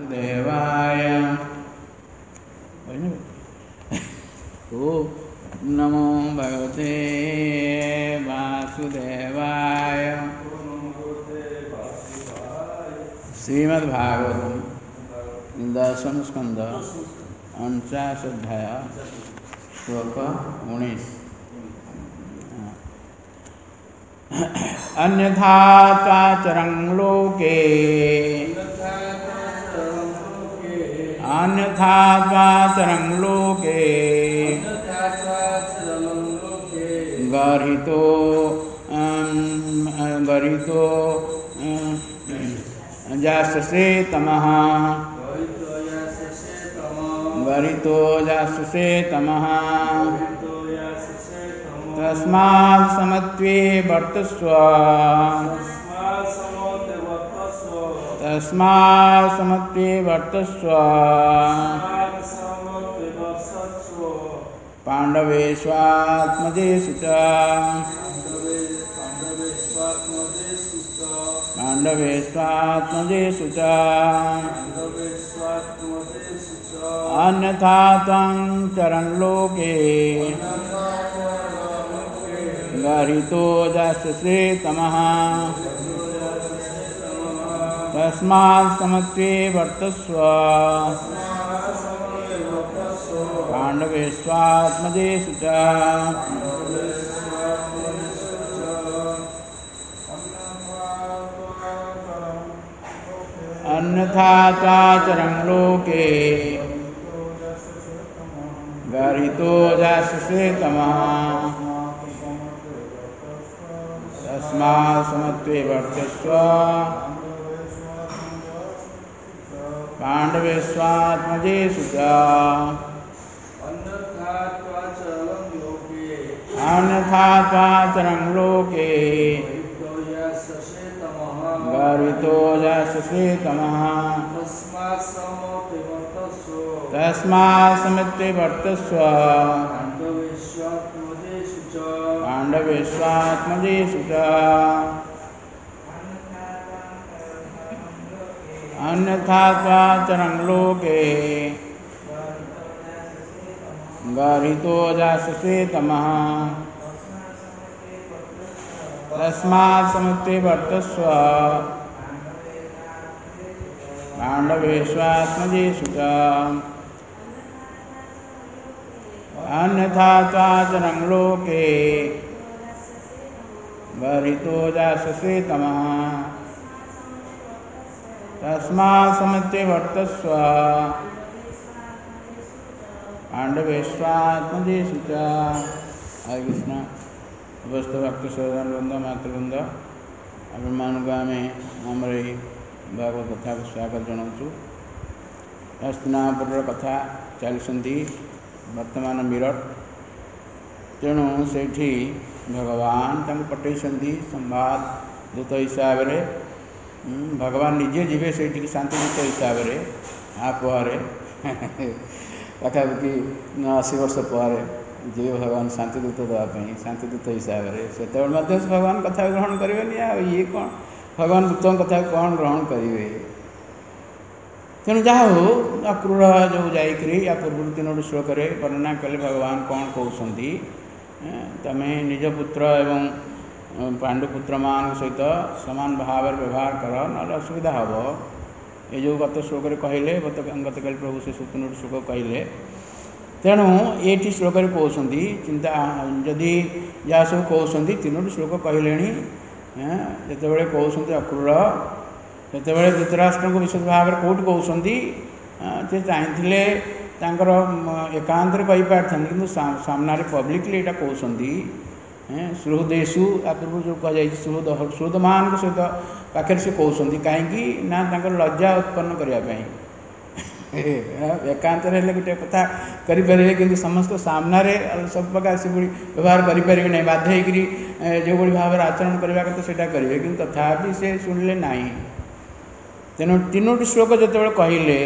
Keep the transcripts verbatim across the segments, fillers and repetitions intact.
वासुदेवाय ओ नमो भगवते वासुदेवाय। श्रीमद्भागवतम दशम स्कंद उनचास अध्याय श्लोक उन्नीस। अन्यथा चाचरं लोके अन्यथा चाचरं लोके गर्हितो गर्हितो जाससे तमः गर्हितो जाससे तमः तस्मात् समत्वे वर्तस्व तस्मात् समत्वे वर्तस्व पाण्डवेष्वात्मजेषु च पाण्डवेष्वात्मजेषु च अन्यथा त्वं चरन् लोके गर्हितो जाससे तमः तस्मात् समत्वे वर्तस्व पाण्डवेष्वात्मजेषु च अन्यथा चाचरं लोके गर्हितो जाससे तमः तस्मात् समत्वे वर्तस्व पाण्डवेष्वात्मजेषु च अन्यथा चाचरं लोके गर्हितो जाससे तमः तस्मात् समत्वे वर्तस्व पाण्डवेष्वात्मजेषु च अन्यथा चाचरं लोके गर्हितो जाससे तमः तस्मात् समत्वे वर्तस्व पाण्डवेष्वात्मजेषु च अन्यथा चाचरं लोके गर्हितो जाससे तमः तस्मात् समत्वे वर्तस्व पाण्डवेष्वात्मजेषु च। हरे कृष्ण। उपस्थ भक्त सौदान वृंद मातृवृंद आपको आम आमर भागवत कथा को स्वागत जनाऊँ। हस्तिनापुर कथा चलती वर्तमान मिरट। तेणु से भगवान पठे संवाद दूत हिसाब से भगवान निजे जीवे से शांति दूत हिसाब से आपर पाखापाखि अशी वर्ष पर जी भगवान शांति दूत देवाई शांति दूत हिसाब से से भगवान कथा ग्रहण करेंगे। ये कौन भगवान दूतों कथा कौन ग्रहण करेंगे। तेणु जहाँ हो अक्रूर जो जाकरी या पूर्व तीनों श्लोक वर्णना कले भगवान कौन कहते तमें निज पुत्र एवं पांडुपुत्र मान सहित सामान भाव व्यवहार कर ना असुविधा हम। ये जो गत श्लोक कहले गत गतकाल प्रभु से तीनों श्लोक कहले। तेणु ये श्लोक कहते चिंता जदि जहाँ सब कहते तीनों श्लोक कहले जो कहते अक्रूर से धृतराष्ट्र को विशेष भाव में कौट कहते से चाहिए एकांत कहीपारे कि सामने पब्लिकली यहाँ कहते सुहृदेशु या पूर्व जो कह सुहृद सुहृद मान सहित पाखे से कहते कहीं ना लज्जा उत्पन्न करने एकांत गोटे कथा करें कि समस्त सामने सब प्रकार से व्यवहार करें ना बाध्य जो भाव आचरण करने कथा से करेंगे कि तथापि से शुणिले ना। तेणु तीनोटी श्लोक जो कहले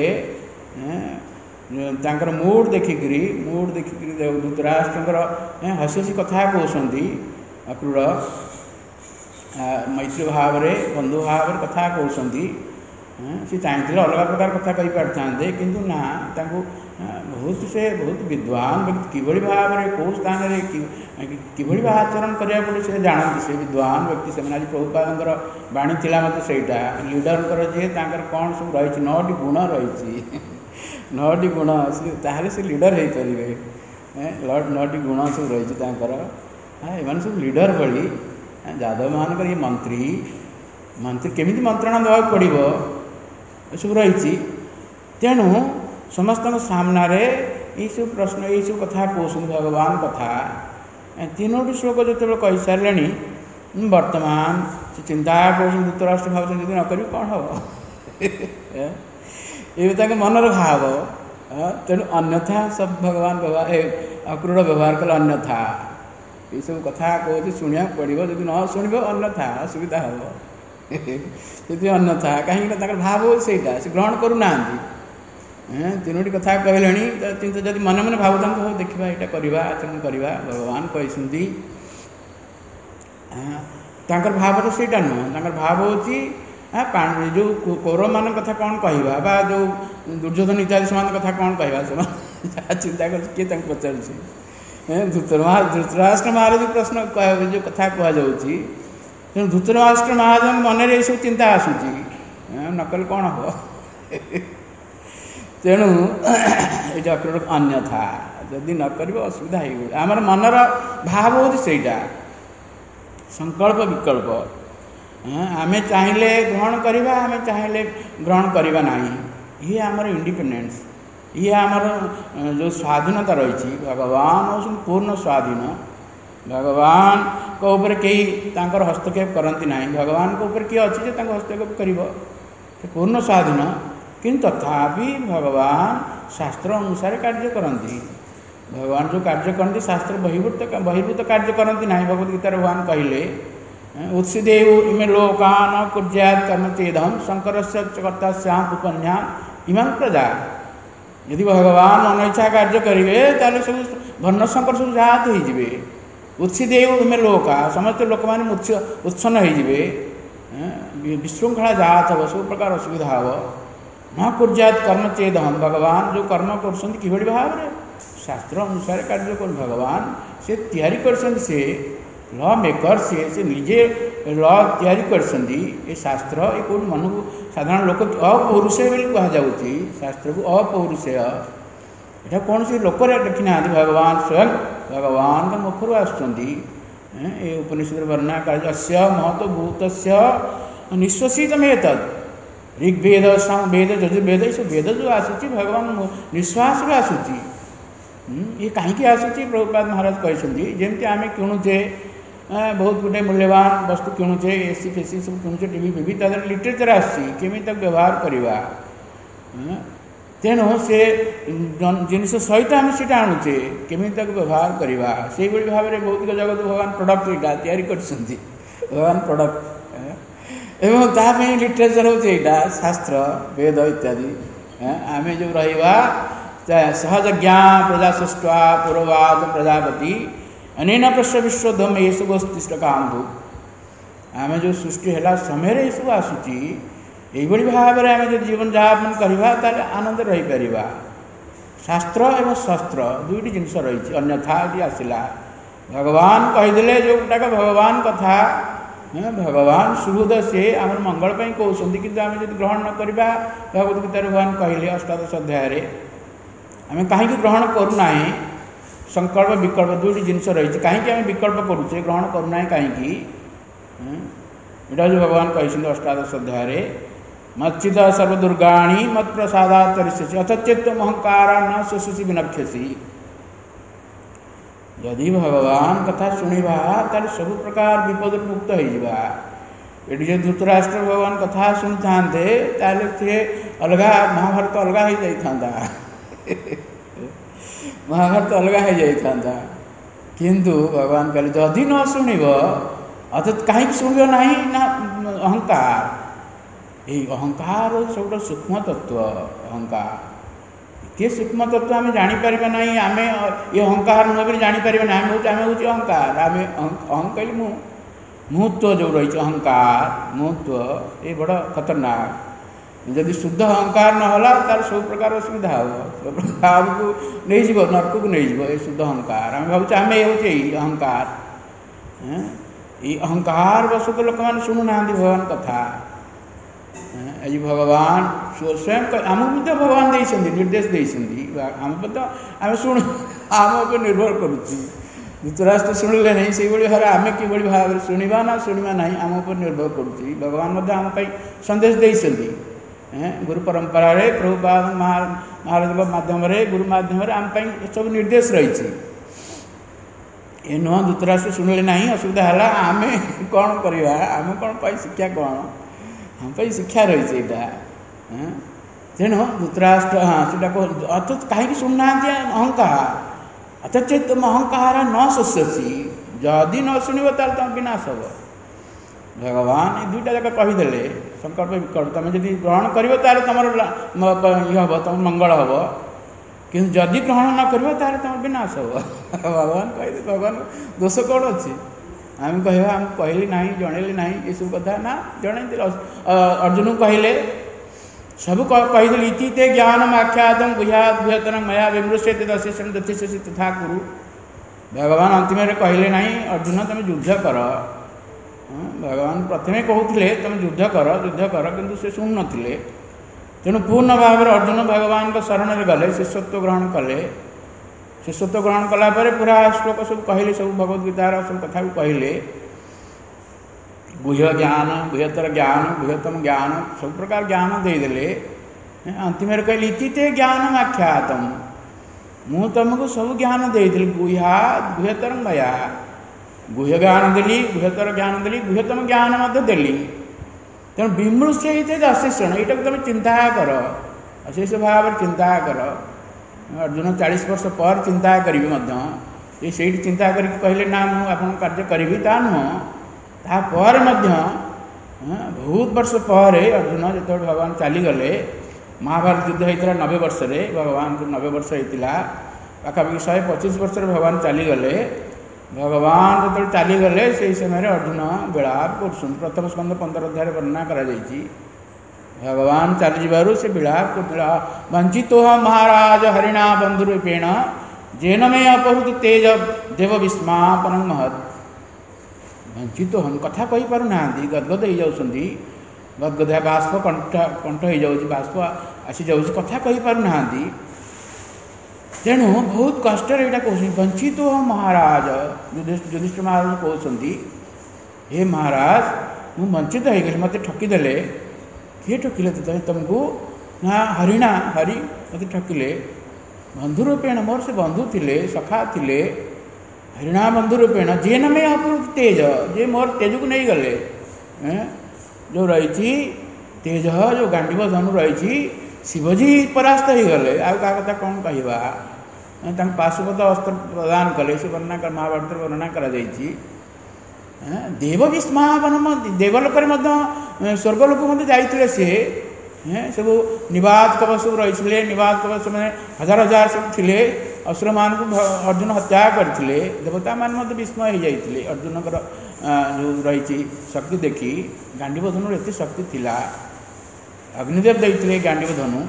मूड देखिकी मूड देखिकी धृतराष्ट्र हसी हसी कथा कहते अक्रूर मैत्री भाव में बंधु भाव में कथा कहते सी चाहते अलग प्रकार कथा कही पारिथांते किंतु ना तांको बहुत से बहुत विद्वान व्यक्ति किभଳି भाव में कौ स्थान किभଳି आचरण करा बोली से जानते से विद्वान व्यक्ति से आज प्रभुपादर बाणी थिला मत सेटा लीडर जी तांकर कौन सब रही नौटी गुण रही नौटी गुण ताहले से लीडर हो पारे नौटी गुण सब रही एम सब लीडर भली यादव मान ये मंत्री मंत्री केमी मंत्रणा देवा पड़ो सब रही तेणु समस्त सामने ये सब प्रश्न ये सब कथा कहते भगवान कथा तीनोटी श्लोक जो कही सारे वर्तमान से चिंता कर धृतराष्ट्र भाव यदि न करी कौन हम ये मनर भाव तेणु अन्यथा सब भगवान व्यवहार अक्रूर व्यवहार कल अन्यथा ये सब कथा कहते शुणा पड़ो यदि न शुण अन्यथा असुविधा हम अन्यथा कहीं भाव से ग्रहण करूना तीनोटी कथा कहले किंतु जब मन मन भावता हो देखा यहाँ करवा आचरण करवा भगवान कहते भाव तो सहीटा नुह भाव हूँ जो कौरव मान कथा कौन कहवा जो दुर्योधन इत्यादि से कथा कौन कहवा चिंता कर किए पचार धृतराष्ट्र महाराज प्रश्न जो कथा कहु तेणु धृतराष्ट्र महाराज मन में सब चिंता आसूची नकल कौन हम तेणु ये अक्रूर अन्यथा जदि न कर असुविधा हो आमर मनर भाव हो सहीटा संकल्प विकल्प आम चाहिए ग्रहण करवा आम चाहिए ग्रहण करवा ना ये आमर इंडिपेंडेंस ये आमर जो स्वाधीनता रही भगवान हूँ पूर्ण स्वाधीन भगवान को ऊपर कई तांकर हस्तक्षेप करती ना भगवान को ऊपर किए अच्छी जो हस्तक्षेप कर पूर्ण स्वाधीन किंतु तथापि भगवान शास्त्र अनुसार कार्य करती भगवान जो कार्य करती शास्त्र बहिर्भूत बहिर्भूत कार्य करती ना भगवद गीता भगवान कहले उत्सीदेव इमे लोकान कुर्यात् कर्म चेदहम शंकर से कर्ता श्याम उपन्या इमान प्रजा यदि भगवान अनिच्छा कार्य करेंगे ताले सब भन्न शंकर सब जात हो उत्सीदेव इमे लोका समस्त लोक मैंने उत्सन्न हो विशृंखला जात हम सब प्रकार असुविधा हम न कुर्यात् कर्म चेदहम भगवान जो कर्म कर भाव में शास्त्र अनुसार कार्य कर भगवान से तैयारी कर से लॉ मेकर से से निजे लॉ तैयारी कर शास्त्र ये कौन मन को साधारण लोक अपौरुषेय कहुच्छी शास्त्र को अपौरुषेय यहाँ कौन से लोक लिखी ना भगवान स्वयं भगवान मुखर आसुँच उपनिषद वर्णना कार्य महत्व भूत निश्वसित में तद ऋग्वेद सामवेद यजुर्वेद ये सब वेद जो आसूँ भगवान निश्वास भी आसूँ ये कहीं आसूँ प्रभुपाद महाराज कहते जमी आम किणुचे बहुत गुटे मूल्यवान वस्तु किणुचे एसी फेसी सब किणुचे टीवी फीवी तरह लिटरेचर आसमी व्यवहार करवा तेणु से जिनस सहित आम से आणुचे केमी व्यवहार करवा से भाव में भौतिक जगत भगवान प्रडक्ट यहाँ या भगवान प्रडक्ट एवं ताप लिटरेचर होता शास्त्र वेद इत्यादि आम जो रहा सहज ज्ञा प्रजा सृष्टा पूर्वाद प्रजापति अनेन प्रश्न विश्वधम ये सब अस्तिष्ट कांधु आम जो सृष्टि है समय ये सब आसूँ यही भाव में आम जो जीवन यापन करवा ताले आनंद रही पार शास्त्र एवं शस्त्र दुईटी जिनस रही अन्यथा ये आसला भगवान कहीदे जो गुटाक भगवान कथा भगवान सुहृद से आम मंगल कहते कि आम जब ग्रहण न करवा भगवद गीता भगवान कहले अष्टादश अध्याय आम कहीं ग्रहण करूना संकल्प विकल्प दुईटी जिनस रही कहीं आम विकल्प करुचे ग्रहण करूना कहीं यहाँ जो भगवान कहते अष्टादश अध्याय मच्चिद सर्वदुर्गाणी मत प्रसादात् तरिष्यसि अथ चेत्त्वम् अहंकार न शोषसी विनक्ष्यसि यदि भगवान कथा शुणा ताल सब प्रकार विपद मुक्त होगा ये जो धृतराष्ट्र भगवान कथा शुणी था सी अलग महाभारत अलग हो जाता महाभारत अलग हो जाता किंतु भगवान कहले जदि न शुणव अर्थात कहीं शुणव ना ना अहंकार ये अहंकार सब सूक्ष्म तत्व अहंकार ये सूक्ष्म तत्व आम जापर ना आम ये अहंकार नुह भी जापर ना आम हूँ आम हूँ अहंकार आम अहं कहली मुहत्व जो रही अहंकार मुहत्व ये बड़ खतरनाक जदि शुद्ध अहंकार न तार सब प्रकार असुविधा हम सब प्रकार को नहीं जीव नरक को नहीं जीव ये शुद्ध अहंकार आम भावुँ आम ये अहंकार ये अहंकार बस तो लोक मैंने शुणु ना भगवान कथा आज भगवान स्वयं आमको भगवान देते निर्देश देते आम आम शुणु आम उपर निर्भर करुच्ची धृतराष्ट्र शुणिले नहीं से भाव आम कि भाव में शुणा ना शुणा ना आम उपर निर्भर करुच्ची भगवान आम संदेश देते गुरु परंपरा रे प्रभुपाद महाराज माध्यम गुरु माध्यम आम सब निर्देश रही ये नुह धृतराष्ट्र शुणिले ना असुविधा है आम कौन करवा आम कौन शिक्षा कौन हम शिक्षा रही तेणु धृतराष्ट्र हाँ से अथ कहीं शुणुना अहंकार अथ चेत तुम अहंकार न शोष्यसी जदि न शुणव ताल तुम विनाश हम भगवान ये दुईटा जाक कहीदे संकल्प विकल्प तुम जब ग्रहण कर तुम ये हम तुम मंगल हम कि जदि ग्रहण न कर तुम विनाश हम भगवान कही भगवान दोष कौन अच्छी आम कह आम कहली ना जनइली ना ये सब कथा ना जन अर्जुन को कहले सब कहीदे इति ते ज्ञानम आख्यातम गुह्यात गुह्यतरम मया विमृश्यते दशिष्यम दतिष्यसि तथा कुरु भगवान अंतिम कहले ना अर्जुन तुम युद्ध कर भगवान प्रथम कहते तुम युद्ध कर युद्ध कर किंतु से शुणु नथिले तेणु पूर्ण भाव में अर्जुन भगवान को शरण में गले शिष्यत्व ग्रहण कले शिष्यत्व ग्रहण कलापर पूरा श्लोक सब कहले सब भगवद्गीतार सब कथा को कहले गुह्य ज्ञान गुह्यतर ज्ञान गुह्यतम ज्ञान सब प्रकार ज्ञान देदेले अंतिम कहले इति ते ज्ञानम आख्यातम मु तुमको सब ज्ञान देती गुह्या गुह्यतर मया गुह्य ज्ञान देली गुह्यतर ज्ञान देली गुह्यतम ज्ञान मध्य देली तेणु विमृश्य ही दशिष्यण यहाँ तुम चिंता कर अशेष भाव चिंता कर अर्जुन चालीस वर्ष पर चिंता करी ये से चिंता कर कहले ना मुझे आप कार्य करी ता नुह तापर बहुत वर्ष पर अर्जुन जो भगवान चलीगले महाभारत युद्ध होता नबे वर्ष भगवान को नबे वर्ष होता पाखापाखि शहे पचीस वर्ष भगवान चलीगले भगवान जो चलीगले से समय अर्जुन विलाप कर प्रथम स्कंद पंद्रह अध्याय वर्णना कर भगवान चलीजु से विलाप कर वंचितो महाराज हरिणा बंधुरूपेण जेन मे अपहृत तेज देव विस्मापन महत् वंचित हम कथा कही पार ना गदगद हो जाती गदगदा बाष्प कंठ कंठ हो जाऊँ बाष्प आसी जाऊँ कथा कही पार ना तेणु बहुत कष्ट यहाँ कह वंचित महाराज युधिष्ठिर महाराज कहते हे महाराज मुझे वंचित हो गली मत ठकीदे किए ठकिले तो तुमको ना हरिणा हरि मत ठकिले बंधुरूपेण मोर से बंधु थे सखा थे हरिणा बंधुरूपेण जेन में अपहृत तेज जे मोर तेज को नहीं गले जो रही तेज जो गांडीव धनु रही शिवजी परास्त हो गले आ कथा कौन कहवा पाशुपत अस्त्र प्रदान कले से वर्णना कर महाभारत वर्णना कर देव विस्मापन देवलोक स्वर्गलोक मध्य जाते सी सब निवाद कवच सब रही निवाद कवच मैंने हजार हजार सब थे असुर मान को अर्जुन हत्या करते देवता मान विस्मय हो जाते अर्जुन जो रही शक्ति देखी गांडीव धनु एत शक्ति थिला अग्निदेव देते गांडीव धनु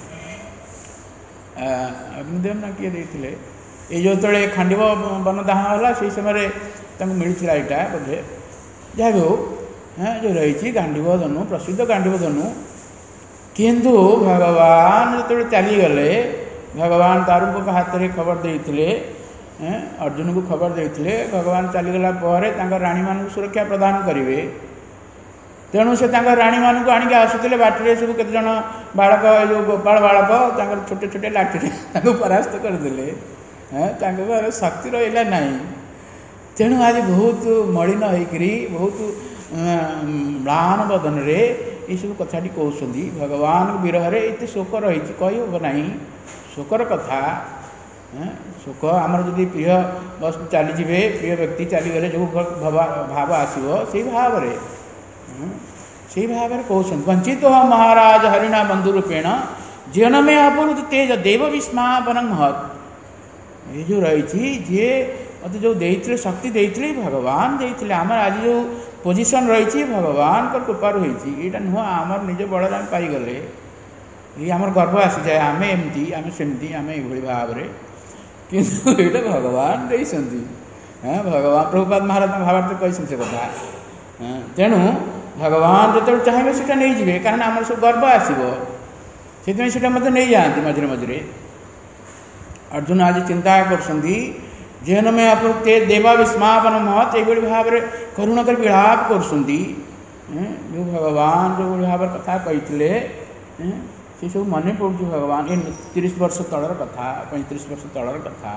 अग्निदेव ना किए देते ये जो ते खांडीव वन दाह है से समय मिलता यहाँ बोधे जहाँ भी हो जो रही गांडीव धनु प्रसिद्ध गांडीव धनु किंतु भगवान जो चलीगले भगवान तारुक हाथ में खबर देते अर्जुन को खबर देते भगवान चलीगला राणी मान सुरक्षा प्रदान करेंगे तेणु से राणी मान को आणिक आसुले बाटे सब केत बालक जो गोपाल बालक छोटे छोटे लाठी परास्त करदे शक्ति रहा ना तेणु आज बहुत मलिन होकर बहुत म्लान बदन रे ये सब कथाटी कहते भगवान विरह ये शोक रही कही हम ना शोकर कथा शोक आमर जदि प्रिय वस्तु चलीजे प्रिय व्यक्ति चलीगले जो भाव आसो से भाव से भाव कहते वंचित महाराज हरिणा बंधुरूपेण जेन में अपहृत तेज देव विस्मापन महत् ये जो रही जे मत जो देते शक्ति देते भगवान देते आम आज जो पोजिशन रही भगवान को कृपार होती यहाँ नुह आम निज बड़े आम पाईगले ये आम गर्व आसी जाए आम एमती आम सेमती आम ये भाव में किंतु ये भगवान देती हाँ भगवान प्रभुपाद महाराज भावार्थ कही से कथा तेणु भगवान जो चाहिए से नहीं जाए कारण आम सब गर्व आसो से मत नहीं जाती मझे मझे अर्जुन आज चिंता कर जेन में अपते देवा विस्मापन महत ये भाव में करुण कर विलाप कर जो भगवान जो भाव कथा कही से सब मन पड़ भगवान ये तीस वर्ष तलर कथा पैंतीस वर्ष तलर कथा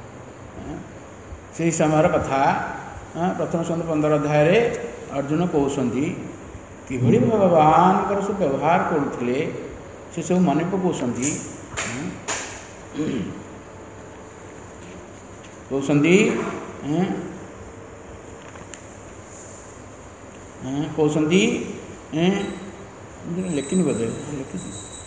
से समय कथा प्रथम स्कंद पंद्रह अध्याय अर्जुन कहते कि भगवान सब व्यवहार करुले से सब मन पकाउछन्ति कहते कहते लिखिनी बोधे लिखी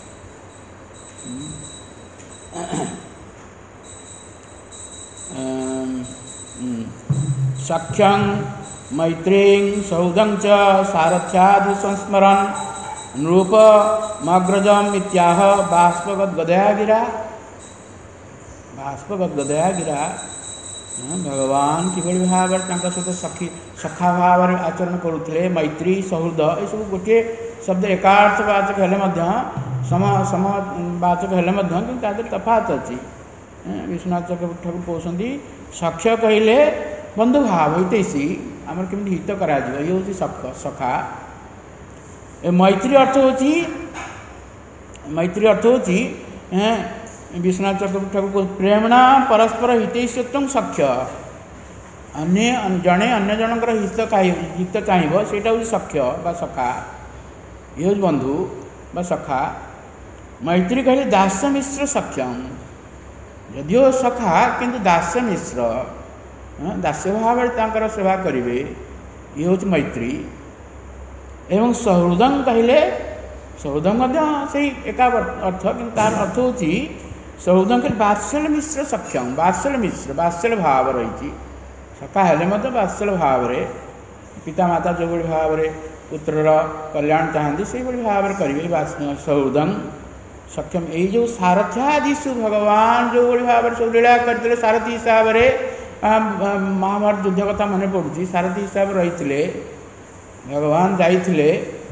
सख्यं मैत्रीं सौदं च सारथ्यादि संस्मरन् नृपमग्रजम् इत्याह बाष्पगद्गदया गिरा बाष्पगद्गदया गिरा भगवान किभଳି भाव सहित सखी सखा भाव आचरण करुले मैत्री सौहृद ये सब गोटे शब्द एकार्थवाचक हेले सम समवाचक हेले तफात अच्छी विश्वनाथ चक्रवर्ती ठाकुर कहते सख्य कहले बंधु भाव हितैषी आम केमी हित करा ये हूँ सख सखा मैत्री अर्थ होची मैत्री अर्थ होची विश्वनाथ चक्रवर्ती ठाकुर प्रेमणा परस्पर हितैषत्वं सख्य अन्य जड़े अन्य जनकर हित हित चाहब सेटा हूँ सख्य बा सखा ये हूँ बंधु बा सखा मैत्री कहले दास्य मिश्र सख्यम यदिओ सखा किंतु दास्य मिश्र दास्य भाव में सेवा करेंगे ये हूँ मैत्री एवं सहृदं कहले सहृदं से एका अर्थ कि तार अर्थ हूँ सहृदं कहले बात्सल्य मिश्र सख्यम बात्सल्य मिश्र बात्सल्य भाव रही सखा हेले मत बात्सल्य भाव रे पिता माता जो भाई भाव में पुत्रर कल्याण चाहती से भाव में करेंगे सहृदं सक्षम यही जो सारथ्यादिशु भगवान जो भाव में सब लीला करते सारथी हिसाब से महाभारत युद्ध कथा मन पड़ुची सारथी हिसाब रही भगवान जाइए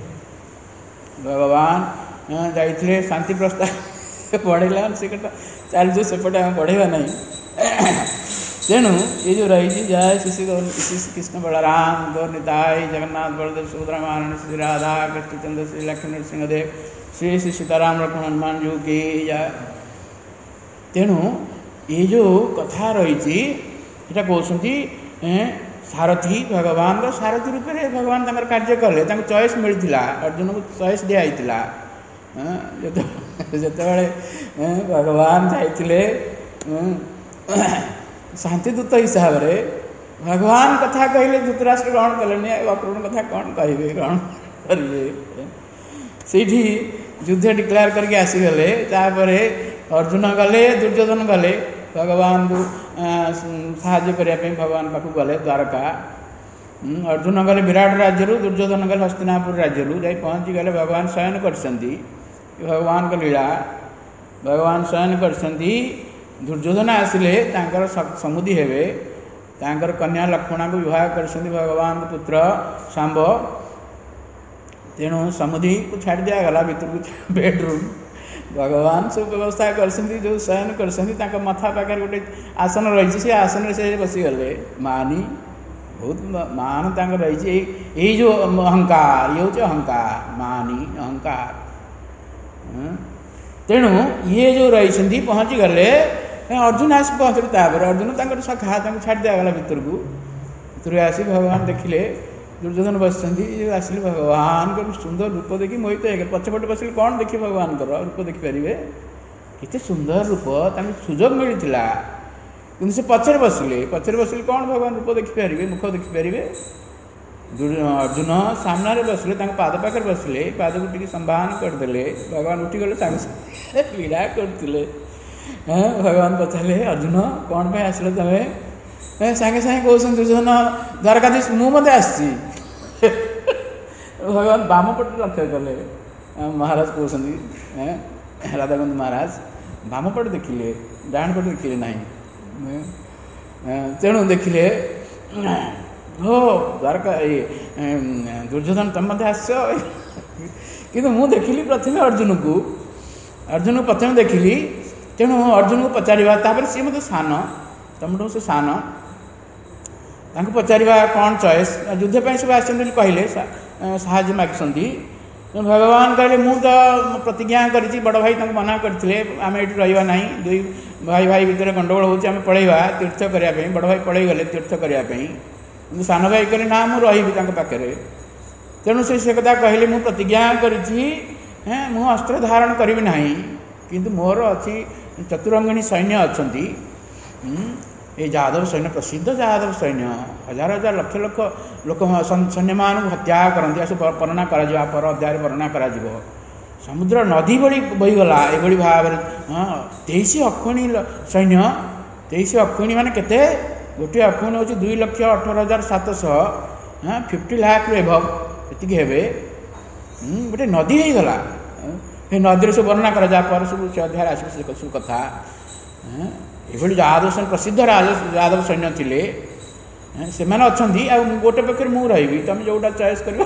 भगवान जाइए शांति प्रस्ताव पढ़ेला से कथा चलते सेपटे आम पढ़ेगा नहीं तेणु ये जो रही जय श्री श्री कृष्ण बलराम गौर निताई जगन्नाथ बलदेव सुभद्रा महारानी श्री राधा कृष्णचंद्र श्री लक्ष्मण नरसिंहदेव श्री श्री सीताराम लक्ष्मण हनुमान जी की जय तेणु ये जो कथा रही कहते सारथी भगवान सारथी रूप में भगवान तंकर कार्य कले चॉइस मिलता अर्जुन को चॉइस दिखाई जिते भगवान जाइए शांतिदूत हिसाब से भगवान कथा कहले धृतराष्ट्र ग्रहण कले अपूर्ण कथा कौन कहे ग्रहण करेंगे से युद्ध डिक्लेयर करके आसीगले तापर अर्जुन गले दुर्योधन गले भगवान को साहाय्य करने भगवान पाक गले द्वारका अर्जुन गले विराट राज्य दुर्योधन गले हस्तिनापुर राज्य जा पहुँची गले भगवान शयन कर भगवान को लीला भगवान शयन कर दुर्योधन आसिले समुदी हेबे तांकर कन्या लक्ष्मणा को विवाह कर भगवान पुत्र सांब तेणु समुदी को छाड़ दिगला भर बेडरूम भगवान सब व्यवस्था कर जो शयन कर मथा पाखे गोटे आसन रही से आसन से बसीगले मानी बहुत मान तक रही यही जो अहंकार ये हूँ अहंकार मानी अहंकार तेणु ये जो रही पहुँची गले अर्जुन आस पहुँचले तापर अर्जुन तक सखा छाड़ दिगला भर को भर आसी भगवान देखिले दुर्योधन बस आसिले भगवान को सुंदर रूप देखी मोहित हो पछपटे बस कौन देखिए भगवान रूप देखिपारे केते सुंदर रूप सुजोग मिलता कि से पचर बसिले पचर बसिले कौन भगवान रूप देखिपारे मुख देखिपारे अर्जुन सामने बसिले पाद पाखे बसिले पाद को टी संवाहन करदे भगवान उठीगले लीला करते भगवान पचारे अर्जुन कौन पे आसिल तुम्हें सागे सागे कौन दुर्योधन द्वारकाधीश मु मत आसी भगवान बाम पटे लक्ष्य कले महाराज कहते राधाकांत महाराज बाम पटे देखिले डाण पटे देखिले ना तेणु देखिले हो द्वारका ये दुर्योधन तुम मत आस कि मुझे देखिली प्रथम अर्जुन को अर्जुन को प्रथम देखिली तेणु अर्जुन को पचार सी मत सान तुम से सान पचार कौन चॉइस युद्धपाई सब आसते कहले साहाଯ୍य मागिसंती भगवान कहले मु तो प्रतिज्ञा करी बड़ भाई मना करते आम ये रहा ना दुई भाई भाई भितर गंडगोल होती आम पलैवा तीर्थ करने बड़ भाई पलैई गले तीर्थ करने सान भाई कहले ना मु रही पाखे तेणु से से कथा कहले मु प्रतिज्ञा करी मु अस्त्र धारण करी ना किंतु मोर अच्छी चतुरंगिणी सैन्य अच्छा ये जादव सैन्य प्रसिद्ध जादव सैन्य हजार हजार लक्ष लक्ष लोक सैन्य मान हत्या करती वर्णना कर पर अध्याय वर्णना कर समुद्र नदी बड़ी बहीगला ये भाव में हाँ तेईस अक्षिणी सैन्य तेईस अक्षिणी मान केते गोटे अक्षिणी हूँ दुई लक्ष अठर हजार सातश हाँ फिफ्टी लाख एभव ये हे गोटे नदी हो गला ये नदी सब वर्णना कर सब से अध्याय आस सब कथा ये जादव सैन्य प्रसिद्ध जादव सैन्य थे से मैंने अच्छा गोटे पक्षर मु रही तुम जोटा चॉइस कर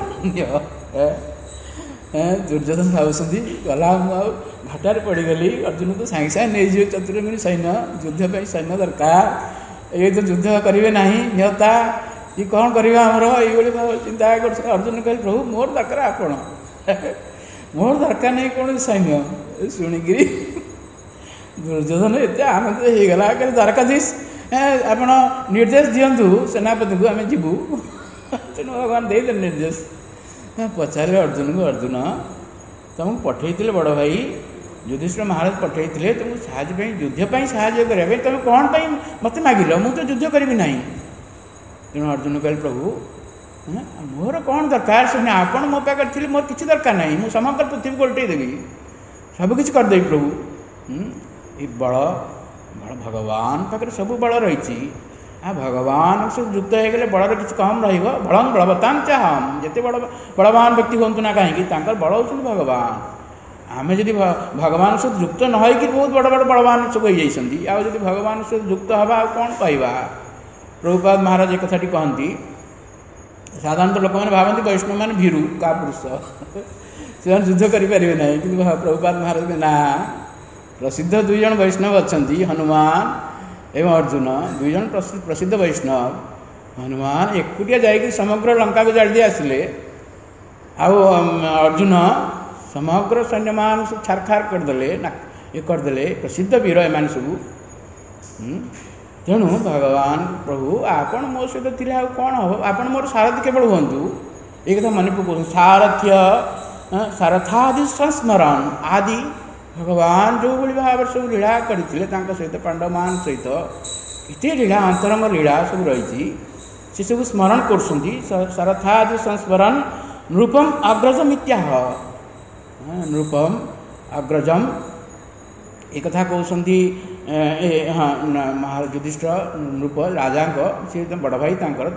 दुर्योधन भावुँगी गला घाटार पड़गली अर्जुन तो सागे सागे नहीं चतुरंगिणी सैन्य युद्धपाई सैन्य दरकार ये तो युद्ध करेंगे ना निहता ये कौन करवा आमर ये भाव चिंता कर अर्जुन कह प्रभु मोर दरकार आपण मोर दरकार नहीं कौन सैन्य शुणिकी दुर्योधन एत आनंद हो गला कहते द्वारकाधीश आप निर्देश दिंतु सेनापति को आम जीवु तेणु भगवान दे निर्देश पचारे अर्जुन को अर्जुन तुमको पठे बड़ भाई युधिष्ठिर महाराज पठे तुमको साहय युद्धपाई साहय करने तुम कौन मत मागिल मु तो युद्ध करी ना तेणु अर्जुन कह प्रभु मोर कौन दरकार सुने आपड़ मो पाखे थी मोर किसी दरकार ना मुझे समग्र पृथ्वी को उल्टेदेवी सबकि करदेवी प्रभु ये बल बल भगवान पाखे सब बल रही आ भगवान से युक्त हो गले बल किसी कम रल बलवतान चाहम जिते बड़ बलवान व्यक्ति हूँ ना कहीं बल हो भगवान आम जदि भगवान सहित युक्त न हो बहुत बड़ बड़ बलवान सब हो जाती आदि भगवान सहित युक्त हवा कौन कहवा प्रभुपाद महाराज एक कथाटी कहती साधारणतः लोक मैंने भावती वैष्णव मान भीरु का पुरुष से युद्ध करें ना कि प्रभुपाद महाराज ना प्रसिद्ध दुई जन वैष्णव अच्छा हनुमान एवं अर्जुन दुई जन प्रसिद्ध वैष्णव हनुमान एकुटिया जाकि समग्र लंका को जाड़ी आसिले अर्जुन समग्र सैन्य मान सब छारखार करदे ये करदे प्रसिद्ध वीर एम सब तेणु भगवान प्रभु आपण मो सहित थी कौन हम आप मोर सारथी केवल हूँ ये कथा मन पक सारथ्य सारथादि संस्मरण आदि भगवान जो भाव सब लीला करते सहित पांडव मान सहित इतने लीला अंतरंग लीला सब रही से सब स्मरण कर सारथादि संस्मरण नृपम अग्रजम इत्याह नृपम अग्रजम एक कथा कहते हाँ युधिष्ठिर नृप राजा सी बड़ भाई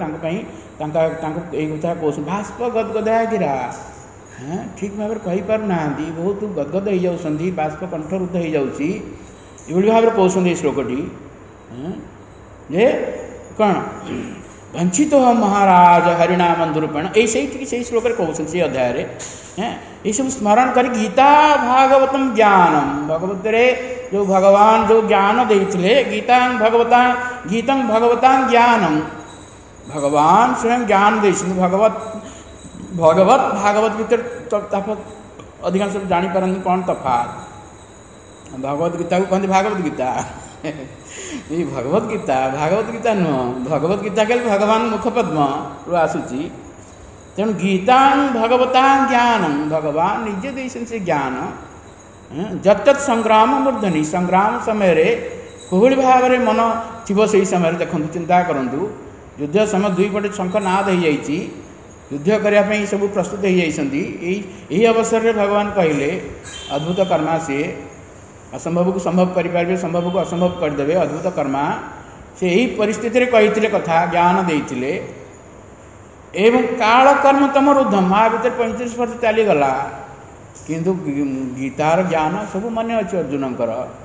यही कथा कह बाष्प गदगदा गिरा हाँ ठीक भाव कही पार ना बहुत गदगद हो जाती बाष्प कंठरुद्ध हो जाए भाव कहते श्लोकटी जे कौन वंचित हो महाराज हरिणाम रूपेण यही श्लोक कहते से अध्याय हाँ ये सब स्मरण कर गीता भागवतम ज्ञानम भगवत रे जो भगवान जो ज्ञान देते गीता भगवता गीतम भगवता ज्ञानम भगवान स्वयं ज्ञान दे भगवत भगवत भागवत भीतर तफात अधिकांश जापार कौन तफात भगवत गीता को कहते भागवत गीता ये भगवत गीता भागवत गीता नुह भगवत गीता के भगवान मुखपद्म रू आसूची तेणु गीता भगवता ज्ञानम भगवान निजे दे से ज्ञान जत संग्राम मूर्धनि संग्राम समय कोहली भाव में मन थी से समय देखो चिंता करूँ युद्ध समय दुई पटे शंख नाद हो जाती युद्ध करने सब प्रस्तुत हो जाती यही अवसर में भगवान कहले अद्भुत कर्मा सी असंभव को संभव करें संभव को असंभव करदे अद्भुत कर्मा से यही परिस्थिति कही कथा ज्ञान देते एवं काल कर्म तम रुद्धम माँ भर पैंतीस वर्ष चलीगला किंतु गीतार ज्ञान सब मन अच्छे अर्जुनकर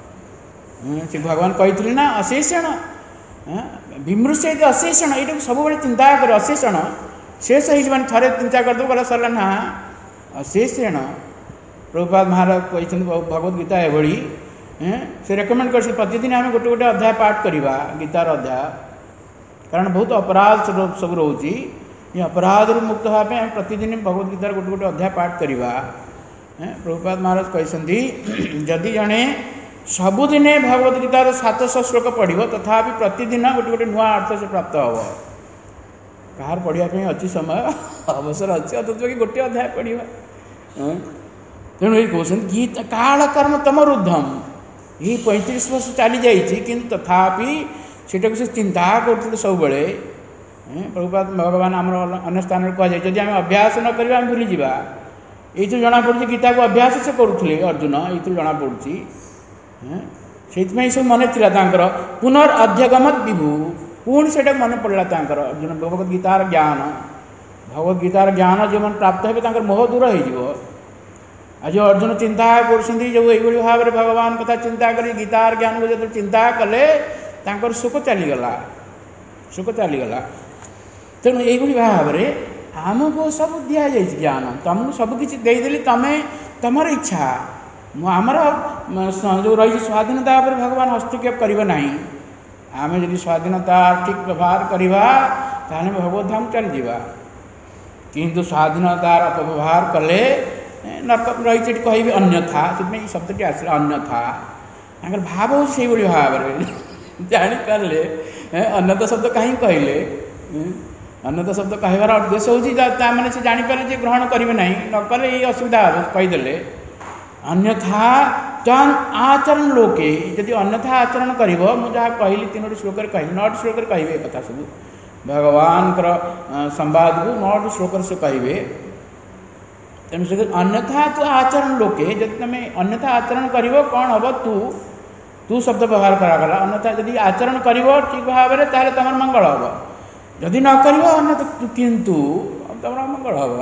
से भगवान कही ना अशेषण विमृश्य अशेषण ये सब बड़े चिंता कर अशेषण शेष हो थे चिंता करदे गला सरला ना अशेषण प्रभुपाद महाराज कहते भगवत गीता एभली से रेकमेंड कर प्रतिदिन आम गोटे गोटे अध्याय पाठ करवा गीतार अध्याय कारण बहुत अपराध सब रोचे ये अपराध मुक्त होगापी आम प्रतिदिन भगवत गीतार गोटे गोटे अध्याय पाठ करवा प्रभुपाद महाराज कहते जदि जड़े सबुदिने भगवत गीतार सातश श्लोक पढ़ो तथापि प्रतिदिन गोटे गोटे नुआ अर्थ से प्राप्त हम कहार पढ़ापी अच्छी समय अवसर अच्छी अथच कि गोटे अध्याय पढ़ा तेणु ये कहते गीत काल कर्म तम रुद्धम ये पैंतीस वर्ष चली जाइए कि तथापि सेटा से चिंता करते सब बड़े प्रभुपाद भगवान आम अन्य स्थान कहुए जदि आम अभ्यास न करवा भूली जा ये तो जना पड़ी गीता को अभ्यास से करुले अर्जुन ये तो जना पड़ी से सब मन था पुनर्अध्यगमत विभु पुणी से मन पड़ा अर्जुन भगवत गीतार ज्ञान भगवत गीतार ज्ञान जो मैंने प्राप्त हे मोह दूर हो आज अर्जुन चिंता कर भाव में भगवान कथा चिंता कर गीतार ज्ञान को जो चिंता कले सुख चलीगला सुख चलीगला तेणु यही भाव में आमको सब दि जाए ज्ञान तुमको सबकि देदेली तुम्हें तुम इच्छा आमर जो रही स्वाधीनता पर भगवान हस्तक्षेप करना आम जब स्वाधीनता ठीक व्यवहार करवा ताने भगवत धाम चल जावा किंतु स्वाधीनतार अपव्यवहार कले नरक रही कह अन्यथा से शब्द आस अन्यथा भाव हो से भाव में जापारे अन्यथा शब्द कहीं कहले अन्यथा शब्द कहबार उद्देश्य हूँ मैंने से जापारे ग्रहण करेंगे ना नकले ये असुविधा कहीदे अन्यथा तन आचरण लोके जदि अन्यथा आचरण कर मुझे कहली तीनो श्लोक कह नौट श्लोक कहे कथा सब भगवान संवाद को नौट श्लोक से कहे तेणु से अन्यथा तू आचरण लोके जब तुम अन्यथा आचरण कर कौन हम तू तू शब्द व्यवहार करागला अन्यथा जब आचरण कर ठीक भाव में ताले तुम मंगल हम जदि न कर अन्यथा किंतु तुम मंगल हम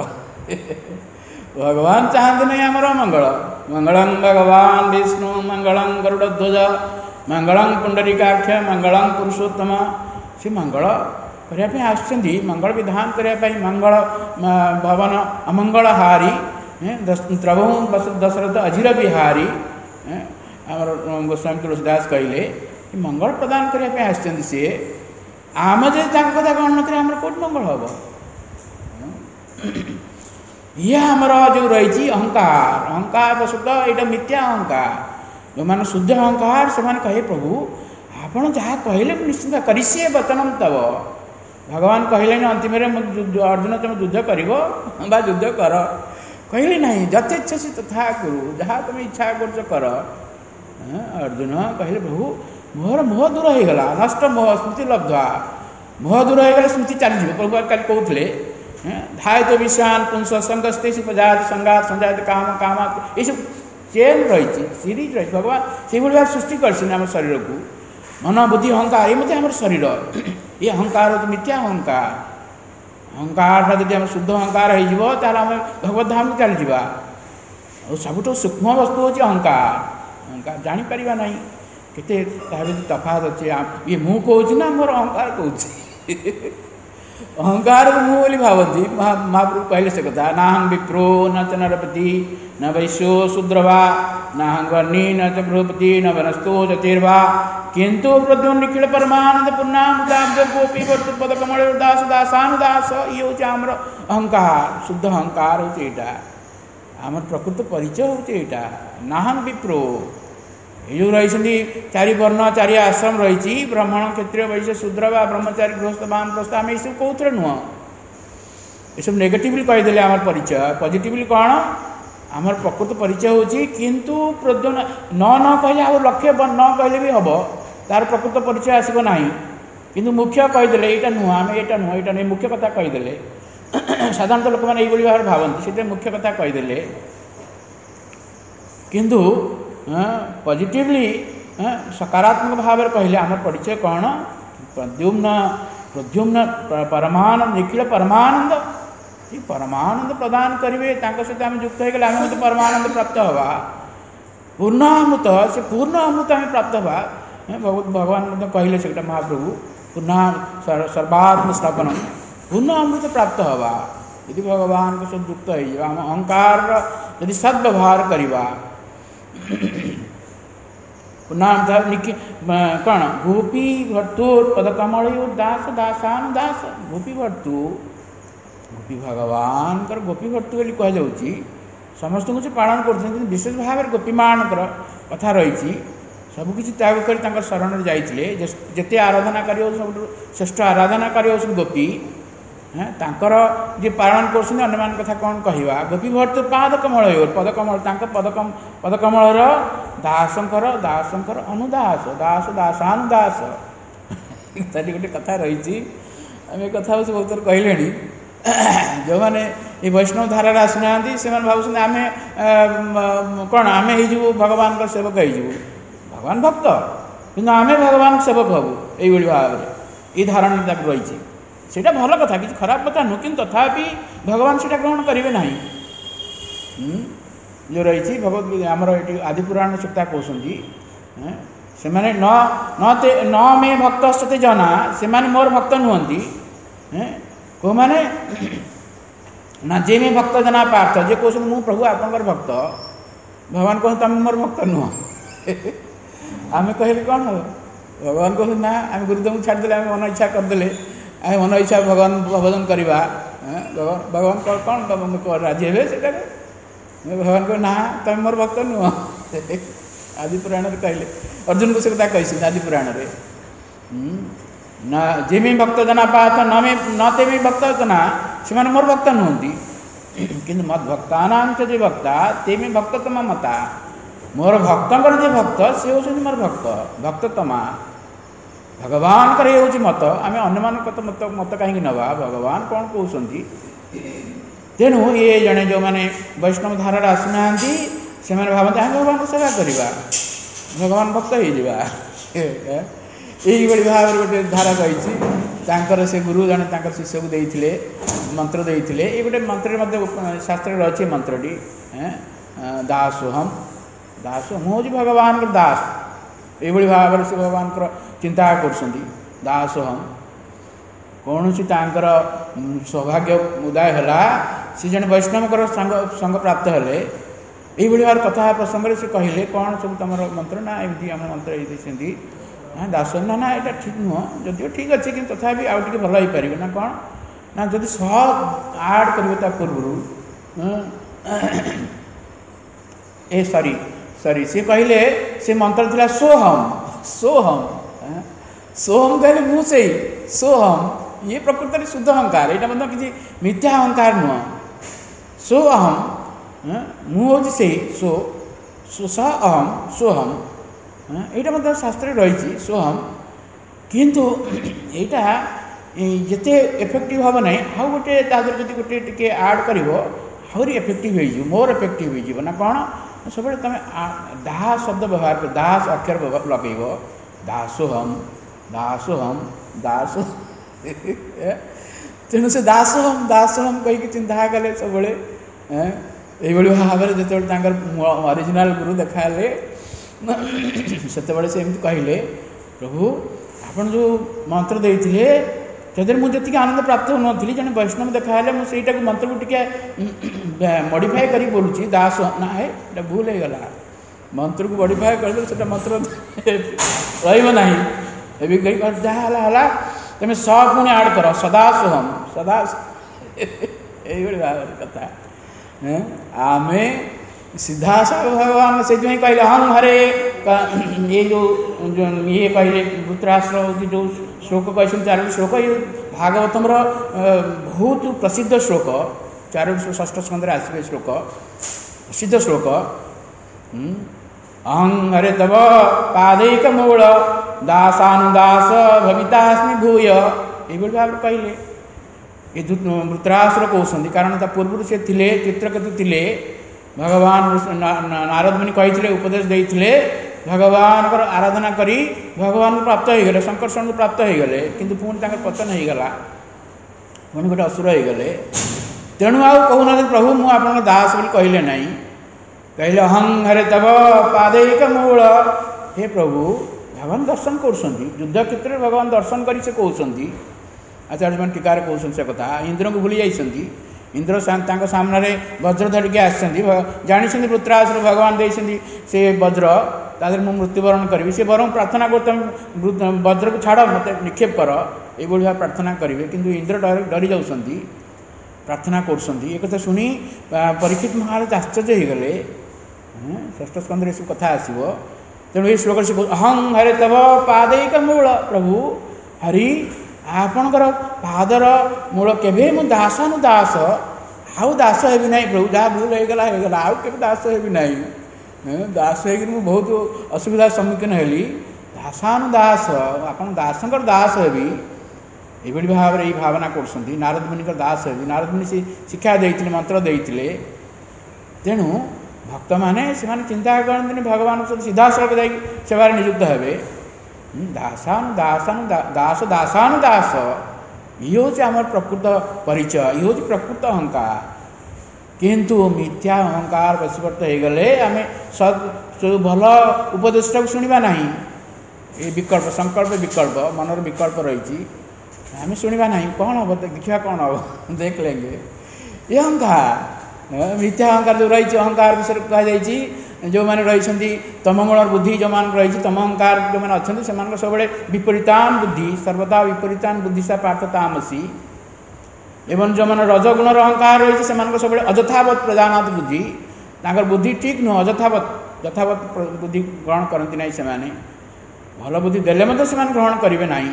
भगवान चाहते नहीं आमर मंगल मंगलम भगवान विष्णु मंगलम गरुड़ध्वज मंगलम पुंडरीकाक्ष मंगलम पुरुषोत्तम से मंगल करने आसुँच मंगल विधान करने मंगल भवन अमंगल हारी प्रभु दशरथ अजीर बिहारी आमर गोस्वामी तुलसीदास कहले मंगल प्रदान करने आसुँच सी आम जब कथा ग्रहण न कर कौट मंगल हम ये आमर जो रही अहंकार अहंकार वशुत यहाँ मिथ्या अहंकार जो मैंने शुद्ध अहंकार से कहे प्रभु आपड़ जहाँ कहले निश्चिंत करिष्ये वचनम तब भगवान कहले अंतिम अर्जुन तुम युद्ध कर युद्ध कर कहले ना जथेच्छसी तथा करू जहाँ तुम इच्छा कर अर्जुन कहले प्रभु मोहर मोह दूर हो गला नष्ट मोह स्मृति लब्धा मोह दूर हो गला स्मृति चली प्रभु कल कहते धाय तो विषान पुंस संगस्ते उपजात संगात संजात काम काम ये सब चेन रही सीरीज रही भगवान से भाव सृष्टि कर शरीर को मन बुद्धि अहंकार ये मतलब आम शरीर ये अहंकार हो मिथ्या अहंकार अहंकार जब आम शुद्ध अहंकार हो भगवत धाम को चली जा और सबुठ सूक्ष्म वस्तु हूँ अहंकार अहंकार जापर ना केते तफात अच्छे ये मुँह कहूँ ना मोर अहंकार कहूँ अहंकार को मुँह बोली भावती महाप्रभु कहले से कथा नाहं विप्रो न च नरपति न वैश्यो शूद्रवा नाहं वर्णी न च बृहपति न वनस्तो जतिर्वा किंतु प्रद्युम्न निखिल परमानंद पूर्णामुदाब्ज गोपी पद कमल दास दासानुदास ये हूँ आमर अहंकार शुद्ध अहंकार हूँ यहाँ आम प्रकृत परिचय हूँ यहाँ नाहं विप्रो ये जो रही चारि वर्ण चारि आश्रम रही ब्राह्मण क्षत्रिय वैश्य शूद्र व ब्रह्मचारी गृहस्थ वाम प्रस्थ आम सब कौन नुह ये सब नेगेटिवली कहीदे आम परिचय पॉजिटिवली कौन आमर प्रकृत परिचय होची किंतु प्रद्युम्न न न कहले आ लक्ष्य न कहले भी हम तार प्रकृत परिचय आसब ना किंतु मुख्य कहीदे यहाँ नुह आम यहाँ नुह यहाँ नहीं मुख्य कथा कहीदे साधारणतः लोक मैंने ये भाव भावती से मुख्य कथा कहीदे किंतु पॉजिटिवली सकारात्मक भाव में कहले आम परिचय कौन प्रद्युम्न प्रद्युम्न परमानंद निखिल परमानंद ये परमानंद प्रदान करेंगे सहित आम युक्त हो गले आम परमानंद प्राप्त हवा पूर्ण अमृत से पूर्ण अमृत आम प्राप्त हवा भगवान कहले से महाप्रभु पूर्ण सर्वात्म स्थापन पूर्ण अमृत प्राप्त हवा यदि भगवान को सब युक्त हो आम अहंकार यदि सद्व्यवहार करवा कौन गोपी भर्तुर पदकमल दास दासान दास गोपी भर्तु गोपी भगवान गोपी भर्तु बोली कहुच्छी समस्त कुछ पालन कर विशेष भाव में गोपी मानकर कथा रही सबकि त्याग कर शरण जाइए जिते आराधना कर सब श्रेष्ठ आराधनाकारी होती गोपी हाँ तांकर जी पालन कर कथा कौन कहवा गोपी भर्तु पादकमल पदकमल पदकम पदकमल दासंकर दासंकर अनुदास दास दासानुदास इत्यादि गोटे कथा रही आम कथा बहुत थर कहले जो मैंने ये वैष्णव धारा आसुना से भाव आम कौन आम हो भगवान सेवक हो भगवान भक्त कि आम भगवान सेवक हबू ये भाव में ये धारणा रही सेटा भल कथा कि खराब कथा नुह कि तथापि भगवान से ग्रहण करेंगे ना जो रही भगवत आमर ये आदिपुराण सुक्ता कहते से न न मे भक्त सते जना से मोर भक्त नुहति कौ मैंने ना जे मे भक्त जना पार्थ जे कहते मु प्रभु आपंकर भक्त भगवान कहते तुम मोर भक्त नुह आम कहले कौन हम भगवान कहते ना आम गुरुदेव छाड़दे आम मन इच्छा करदे आम मन इच्छा भगवान भजन करवा भगवान कौन राजी हे से भगवान कह ना तुम मोर भक्त नुह आदि पुराण कहले अर्जुन को से कथा कही आदि पुराण न जे मे भक्त जना पाथ न मे न ते मे भक्त जना से मोर भक्त नुहति कि मद्भक्ता जे भक्ता ते मे भक्त तमा मता मोर भक्तर जे भक्त सी हूँ मोर भक्त भक्ततमा भगवान कर ये हूँ मत आम अन्य मत मत कहीं नवा भगवान कौन कहते तेणु ये जड़े जो मैंने वैष्णव धारा आसुना से भावते आम भगवान को सेवा करवा भगवान भक्त हो यही भाव में गोटे धारा रही से गुरु जड़े शिष्य को देते मंत्र देते ये गोटे मंत्र शास्त्र अच्छे मंत्रटी दासोहम दास हूँ भगवान दास ये भाव में से भगवान चिंता कर दासोहम कौन सी सौभाग्य उदय है सी जन वैष्णव संग प्राप्त हेले ये भाव कथा प्रसंग से कहले कौन सब तुम मंत्र ना एमती आम मंत्र ये हाँ दास ना ना यहाँ ठीक नुह जदिव ठीक अच्छे कि तथापि आउ टे भल हो पार ना कौन ना जदि सह आड कर पूर्व ए सॉरी सॉरी सी कहले से मंत्र थिला सोहम सोहम सोहम कहले मु से सोहम ये प्रकृत में शुद्ध अहंकार यहाँ मतलब किसी मिथ्या अहंकार नुह सो अहम मु हूँ से सो स अहम सोहम यहाँ मतलब शास्त्र रही सोहम किंतु यहाँ जिते इफेक्टिव हम ना आउ गोटे तादर जब गोटे टी आड कर आहरी इफेक्टिव हो मोर इफेक्टिव हो ना कौन सब तुम दाह शब्द व्यवहार कर दास अक्षर लगेब दासोहम दासोहम दास तेणु से दासोहम दासोहम कहीकि चिंता कले सब ये भाव में जो ओरिजिनल गुरु देखाले से कहले प्रभु आपन जो मंत्र देते जदि मुझे आनंद प्राप्त हो नी जन वैष्णव देखाले मुझे मंत्र को टे मॉडिफाई कर बोलूँ दास ना है भूल हो गला मंत्र को मॉडिफाई कर से मंत्र रहा जहाँ तुम स पुणी आड कर सदा सोहम सदा ये भाव कथा आम सीधा सब भगवान से कहले हम हरे ये जो ये कहले वृत्रासुर जो श्लोक कहते चारोटी श्लोक ये भागवतम बहुत प्रसिद्ध श्लोक चारोटी षष्ठ स्कंदे आसवे श्लोक प्रसिद्ध श्लोक अहं हरे तव पादैक मूल दासानुदास भवितास्मि भूय ये भाव कहले ये वृत्रासुर कहते कारण पूर्व से चित्रकेतु थे भगवान नारद मुनि कही उपदेश देते भगवान आराधना करी भगवान को प्राप्त हो गले, शंकरषण को प्राप्त हो गले, किंतु पुणी तांकर पतन हो गला, पुणी गोटे असुर हो गले। तेणु आउ कहूना प्रभु मु आपन दास बोली कहले नहीं, कहले अहं हरे तब पादैक मूल। हे प्रभु भगवान दर्शन करुँच युद्ध क्षेत्र में भगवान दर्शन कर कहते आचार्य मैंने टीकार कहते से कथा इंद्र को भूली जाइए। इंद्र सामने वज्र धरिकी आसती जानी वृत्रासुर भगवान देते से वज्र तादर मु मृत्युवरण करी से बर प्रार्थना कर वज्र को छाड़ मत निक्षेप कर ये भाव प्रार्थना करेंगे, किंतु इंद्र डर डरी जाऊँगी प्रार्थना कर शुणी परीक्षित महाराज आश्चर्य हो गले। षष्ठ स्कंदे सब कथा आसो। तेणु ये श्लोक से अहं हरे तब पादैक मूल। प्रभु हरि आपणकर पादर मूल केवे मु दासानु दास आउ दास हेबी ना प्रभु, जहाँ भूल होगला होगला आउ के दास हेबी ना दास हो बहुत असुविधा सम्मुखीन हेली। दासानु दास आपन दासंकर दास हेबी ये भाव में भावना कर नारद मुनि दास हेबी। नारद मुनि से शिक्षा देते मंत्र देते। तेणु भक्त मैंने चिंता करते भगवान सहित सीधा सड़क जा सेवार नियुक्त हे। दासानु दासानु दास दासानु दास ये हूँ आम प्रकृत परिचय, ये हूँ प्रकृत अहंकार। किंतु मिथ्या अहंकार बसीवर्त हो गले आम सब भल उपदेश को शुणा ना, ये विकल्प संकल्प विकल्प मनर विकल्प रही आम शुणा ना। कौन हम देखा कौन हम देख लेंगे। ये अहंकार मिथ्या अहंकार जो रही अहंकार विषय कहुई जो मैंने रही तमंगल बुद्धि जो मान रही तम अहंकार जो मैंने अच्छा से सब विपरीतान बुद्धि सर्वदा विपरीतान बुद्धि सा पार्थतामसी। एवं जो मैंने रजगुणर अहंकार रही से सब अजथावत प्रजानाथ बुद्धि तांकर बुद्धि ठीक नुह अजथावत यथावत बुद्धि ग्रहण करती ना। से भल बुद्धि देले से ग्रहण करेंगे ना।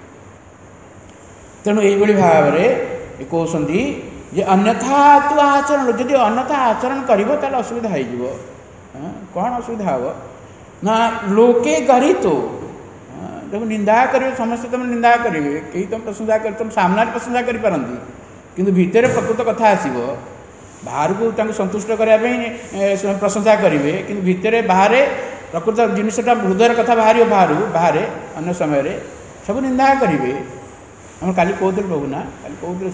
तेणु ये भाव में कहते जे अन्यथा तू आचरण जदि अन्यथा आचरण कर असुविधा हो। कौन असुविधा हो ना लोके गरी तो जब निंदा करेंगे समस्त तुम निंदा करेंगे कहीं तुम प्रशंसा कर तुम सामने प्रशंसा कर पारती किंतु भितर प्रकृत कथा आसो बाहर को संतुष्ट करने प्रशंसा करेंगे कि भितर बाहर प्रकृत जिनटा हृदय कथा बाहर बाहर बाहर अन्य समय सब निंदा करेंगे। हम काली कहते प्रभु ना काली कहते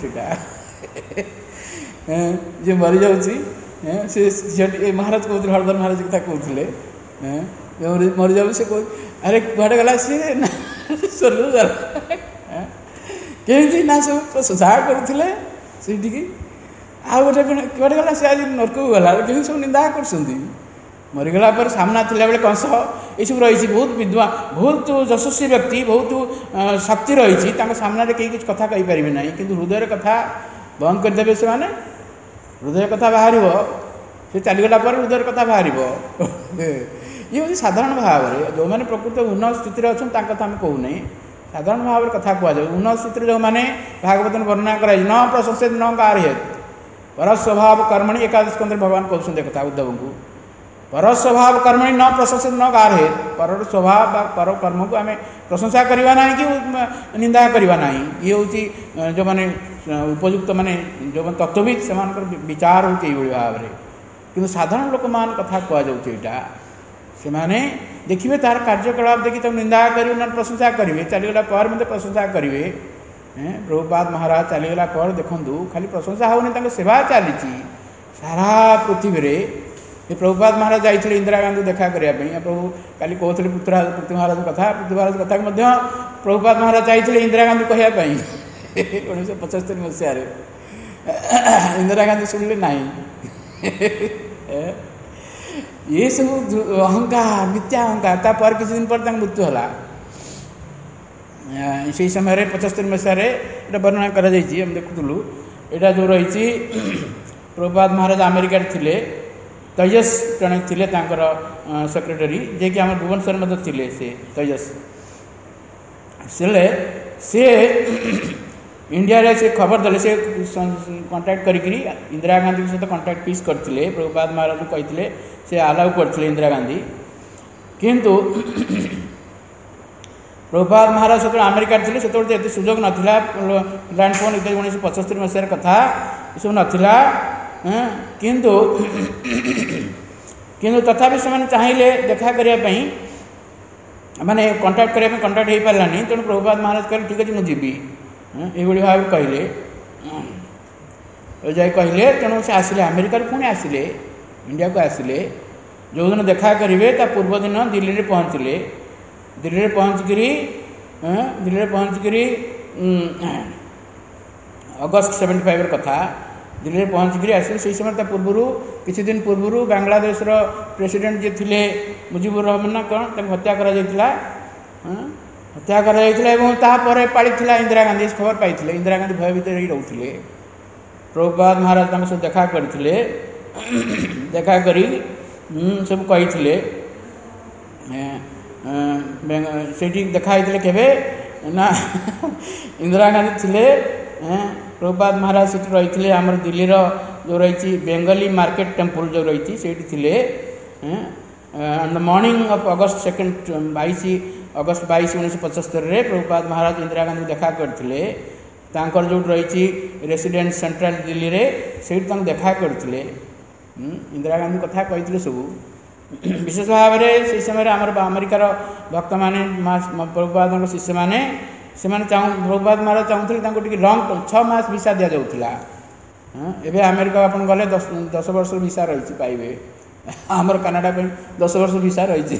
से जो मरी जाऊँगी से महाराज कहते हरधर महाराज कथा कहते मरी जाऊ से कह अरे कड़े गला सी स्वर्ग गला कमी ना सब प्रशंसा करुले से आ गए कड़े गला सी आज नरक को गला कि सब निंदा कर मरीगला पर सामना थिला बेले कंस ये सब रही बहुत विद्वान बहुत यशस्वी व्यक्ति बहुत शक्ति रही सामने कहीं कुछ कथा कही पारे ना कि हृदय कथा बंद करदे से माने हृदय कथा बाहर से चलीगला पर हृदय कथा बाहर ये हूँ साधारण भाव में जो मैंने प्रकृत उन्नत स्थिति अच्छा कथा आम कहूना साधारण भाव में कथा कहुए उन्नत स्थिति जो मैंने भागवत वर्णना कर न प्रशंसित न गारहेत पर स्वभाव कर्मणि एकादश स्कंदे भगवान कहते कथा उद्धव को पर स्वभाव कर्मणि न प्रशंसित न गारहेत पर स्वभाव पर कर्म को आम प्रशंसा करवा ना कि निंदा करवा ना ये हूँ जो मैंने उपयुक्त माने जो तत्वविद से विचार होती है भाव में कि साधारण लोक मान कथा कहुटा से माने देखिए तार कार्यकलाप देखिए तब निंदा करेंगे ना प्रशंसा करेंगे चलीगला पर मत प्रशंसा करेंगे। प्रभुपाद महाराज चलीगला पर देखूँ खाली प्रशंसा होनी सेवा चली सारा पृथ्वी रे ये प्रभुपाद महाराज जाइए इंदिरा गांधी देखा करने प्रभु काली कहते पृथ्वी पृथ्वी महाराज कथा पृथ्वी महाराज कथा प्रभुपाद महाराज जाइए इंदिरा गांधी कहवाई उन्नीस पचस्तरी मसीह इंदिरा गांधी शुणिले ना ये सब अहंकार मिथ्या अहंकार तापर किसी दिन पर मृत्यु है से समय पचस्तरी मसीह वर्णना कर देखुलु यहाँ जो रही प्रभुपाद महाराज अमेरिका थे तेजस जड़े थे सेक्रेटरी जे कि आम भुवनेश्वर में थे से तेजस से से इंडिया रे से खबर देले से कांटेक्ट करी इंदिरा गांधी सहित कांटेक्ट पीस करते प्रभुपाद महाराज को कहते से अलाउ करते इंदिरा गांधी किंतु प्रभुपाद महाराज से अमेरिका थे से ये सुजोग नाला लैंड फोन इत्यादि उन्नीस पचस्तरी मसीह कथा सब नाला किंतु किंतु तथापि से चाहिए देखा करने माने कंटाक्ट करने कंटाक्ट हो पारानी तेणु प्रभुपाद महाराज कहले ठीक अच्छे मुझे ये भाव कहले जाए कहले तेणु से आसिले अमेरिका पुणी आसिले इंडिया को आसिले जो दिन देखा करेंगे ता पूर्व दिन दिल्ली में पहुँचले दिल्ली में पहुँचकर दिल्ली में पहुँचकर अगस्त सेवेन्टी फाइव कथा दिल्ली में पहुँचकर आसिले से समय पूर्व किसी दिन पूर्व बांग्लादेश प्रेसिडेंट जी थे मुजिबुर रहमान कौन हत्या करा हत्या करापर पाड़ी इंदिरा गांधी खबर पाई इंदिरा गांधी भयभीत ही रोते प्रभुपाद महाराज सब देखा करते देखा करी सब कही से देखाई केवे ना इंदिरा गांधी थे प्रभुपाद महाराज से रही आमर दिल्ली जो रही बेंगली मार्केट टेम्पल जो रही से on the morning of August second बाईस अगस्त बाईस उन्नीस पचहत्तर प्रभुपाद महाराज इंदिरा गांधी देखा करते जो रही रेसिडेंट सेंट्रल दिल्ली रे से देखा करते इंदिरा गांधी कथा कही सब विशेष भाव में से समय आम अमेरिकार भक्त मैंने प्रभुपाद शिष्य मैंने से प्रभुपाद महाराज चाहूँगे लंग छः मास वीसा दि जाऊला एवं अमेरिका आप गले दस दस वर्ष वीसा रही पाइबे आमर कनाडा दस वर्ष वीसा रही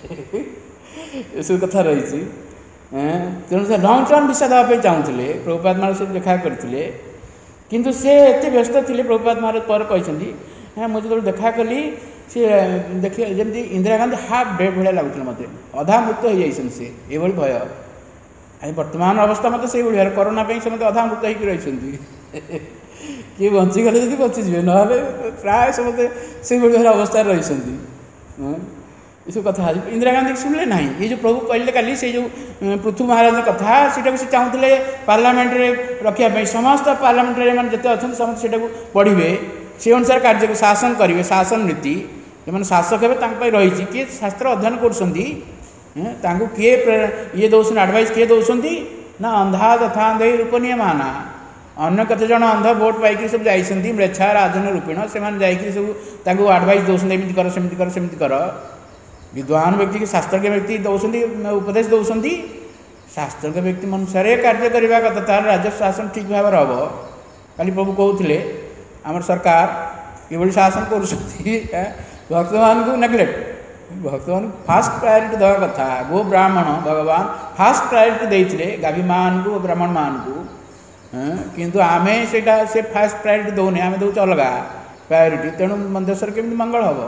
सब कथा रही तेणु से लंग टर्म वीसा देवाई चाहूँगे प्रभुपाद महाराज से देखा करते किंतु से एत व्यस्त थे प्रभुपाद महाराज पर कहते हाँ मुझे जो देखा कली सी देखिए जमी इंदिरा गांधी हाफ डेड भाया लगुले मत अधा मृत हो जाइए से ये भय आज बर्तमान अवस्था मत से कोरोना से मत अधा मृत होकर रही किए बचीगले जब बचीजे ना प्राय समस्ते से अवस्था रही ये सब कथा इंदिरा गांधी शुणिले ना ये जो प्रभु कहले काली से जो पृथ्वी महाराज कथा से चाहूले पार्लियामेंट रे रखापी समस्त पार्लियामेंट मैंने जिते अच्छा समस्त से पढ़े से अनुसार कार्य शासन करेंगे शासन नीति जो मैंने शासक हे रही किए शास्त्र अध्ययन कर किए ये दौरान आडभाइस किए दौरान ना अंधा तथा अंधे रूपनीय माना अन्य कत जन अंध भोट पाई सब जाइए म्रेच्छा राजन रूपिण से सब आडभाइस दौरान एमती कर सेमती कर सेमती कर विद्वान व्यक्ति की शास्त्रज्ञ व्यक्ति दौरान उपदेश दौरान शास्त्रज्ञ व्यक्ति अनुसार कार्य करने कथा तार राज्य शासन ठीक भाव हम खाली प्रभु कहते आमर सरकार ये शासन कर भक्त मान को नेग्लेक्ट भक्त मान फास्ट प्रायोरिटी देवा कथा गो ब्राह्मण भगवान फास्ट प्रायोरिटी देते गाभी मान को ब्राह्मण मान को किंतु आमे सेटा से फास्ट प्रायोरिटी दौने आम दौच अलग प्रायोरिटी तेणु देश केमी मंगल हम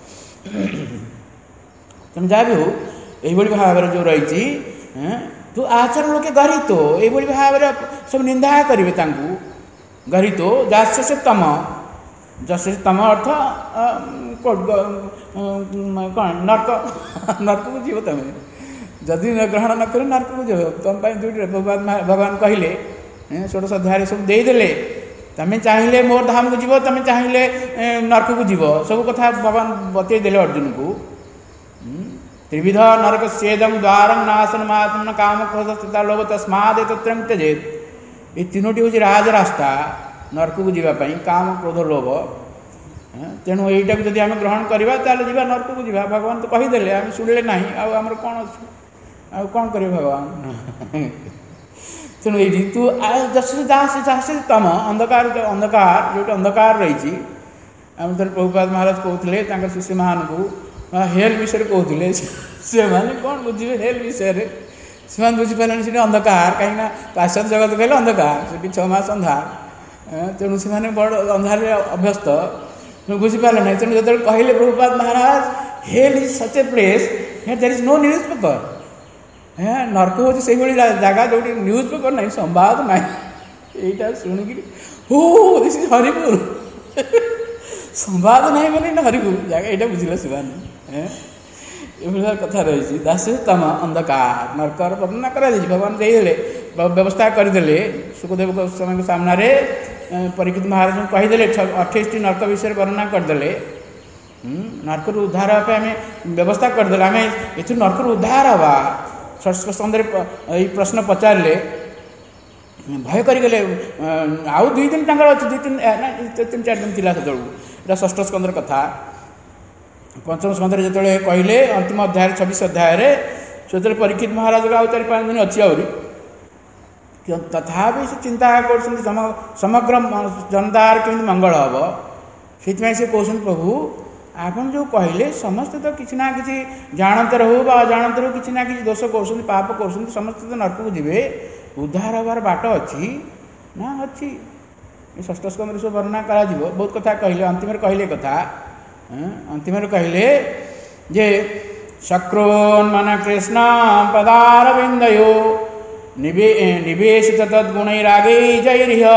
तेणु जहाँ भी हो यही भाव जो रही तो आचरण लोके गरित ये भाव सब निंदा करेंगे गरित जास्य तम जस्य तम अर्थ कौन नर्क नर्क को जीव तुम जदि ग्रहण न कर नर्क को जीव तुम जो भगवान कहले षोडश अध्याय सब देदेले तुम चाहिए मोर धाम को जीव तुम चाहिए नर्क को जीव सब कथा भगवान बतईदे अर्जुन को त्रिविध नरक सेदम द्वारम नाशन महात्म काम क्रोध तथा लोभ तस्माद तत्रम त्यजेत ये तीनोटी हूँ राज रास्ता नरक को जीवाई काम क्रोध लोभ तेणु यहीटा को जब आम ग्रहण करवा जा नरक को जीवा भगवान तो कहीदे आम शुणिले ना आमर कौन अच्छे आ कौन कर भगवान तेणु ये तू जैसे जहाँ से तम अंधकार अंधकार जो अंधकार रही आम थे प्रभुपाद महाराज कहते शिष्य मान को हेल विषय कहते से मैंने कौन बुझे हेल विषय से बुझीपारे से अंधकार कहीं पाश्चात्य जगत कहले अंधकार से छः मास अंधार तेणु से बड़ अंधार अभ्यस्त बुझीपारे ना तेणु जो कहले Prabhupada Maharaj hell is such a place there is no newspaper हाँ नर्क हूँ से जगह जो न्यूज पेपर ना संवाद ना यहीटा शुणिक हो दिस इज हरिपुर संवाद ना बोले हरिपुर जगह यहाँ बुझे से ये कथा रही दास तम अंधकार नरकर वर्णना कर भगवान देदेले व्यवस्था करदे सुखदेव गोस्वामी के सामने परीक्षित महाराज कहीदे अठाईस टी नरक विषय वर्णना करदे नरक उद्धार आम व्यवस्था करदे आम ये नरक उद्धार हवा षष्ठ स्कंद प्रश्न पचारे भय करगले आउ दुई दिन अच्छे दुई तीन तीन चार दिन थी से षष्ठ स्कंदर कथा पंचम स्कंदर जो कहले अंतिम अध्याय छब्बीस अध्याय से परीक्षित महाराज आउ चार पाँच दिन अच्छी आहरी तथापि से चिंता कर समग्र जनतार केमी मंगल हम से कहते प्रभु आपन जो कहले समस्ते तो किसी ना कि जानते रहू बा अजाणते रहू किसी ना कि दोष कर पाप कर समस्ते तो नरक को जीवे उद्धार हबार बाट अच्छी ना अच्छी षष्ठ स्कंद सब वर्णना करा बहुत कथा कहले अंतिम कहले कथा अंतिम कहले जे शक्रोन मन कृष्ण पदारविंदयो निवे निवेशित तद्गुणैरागे जैरिह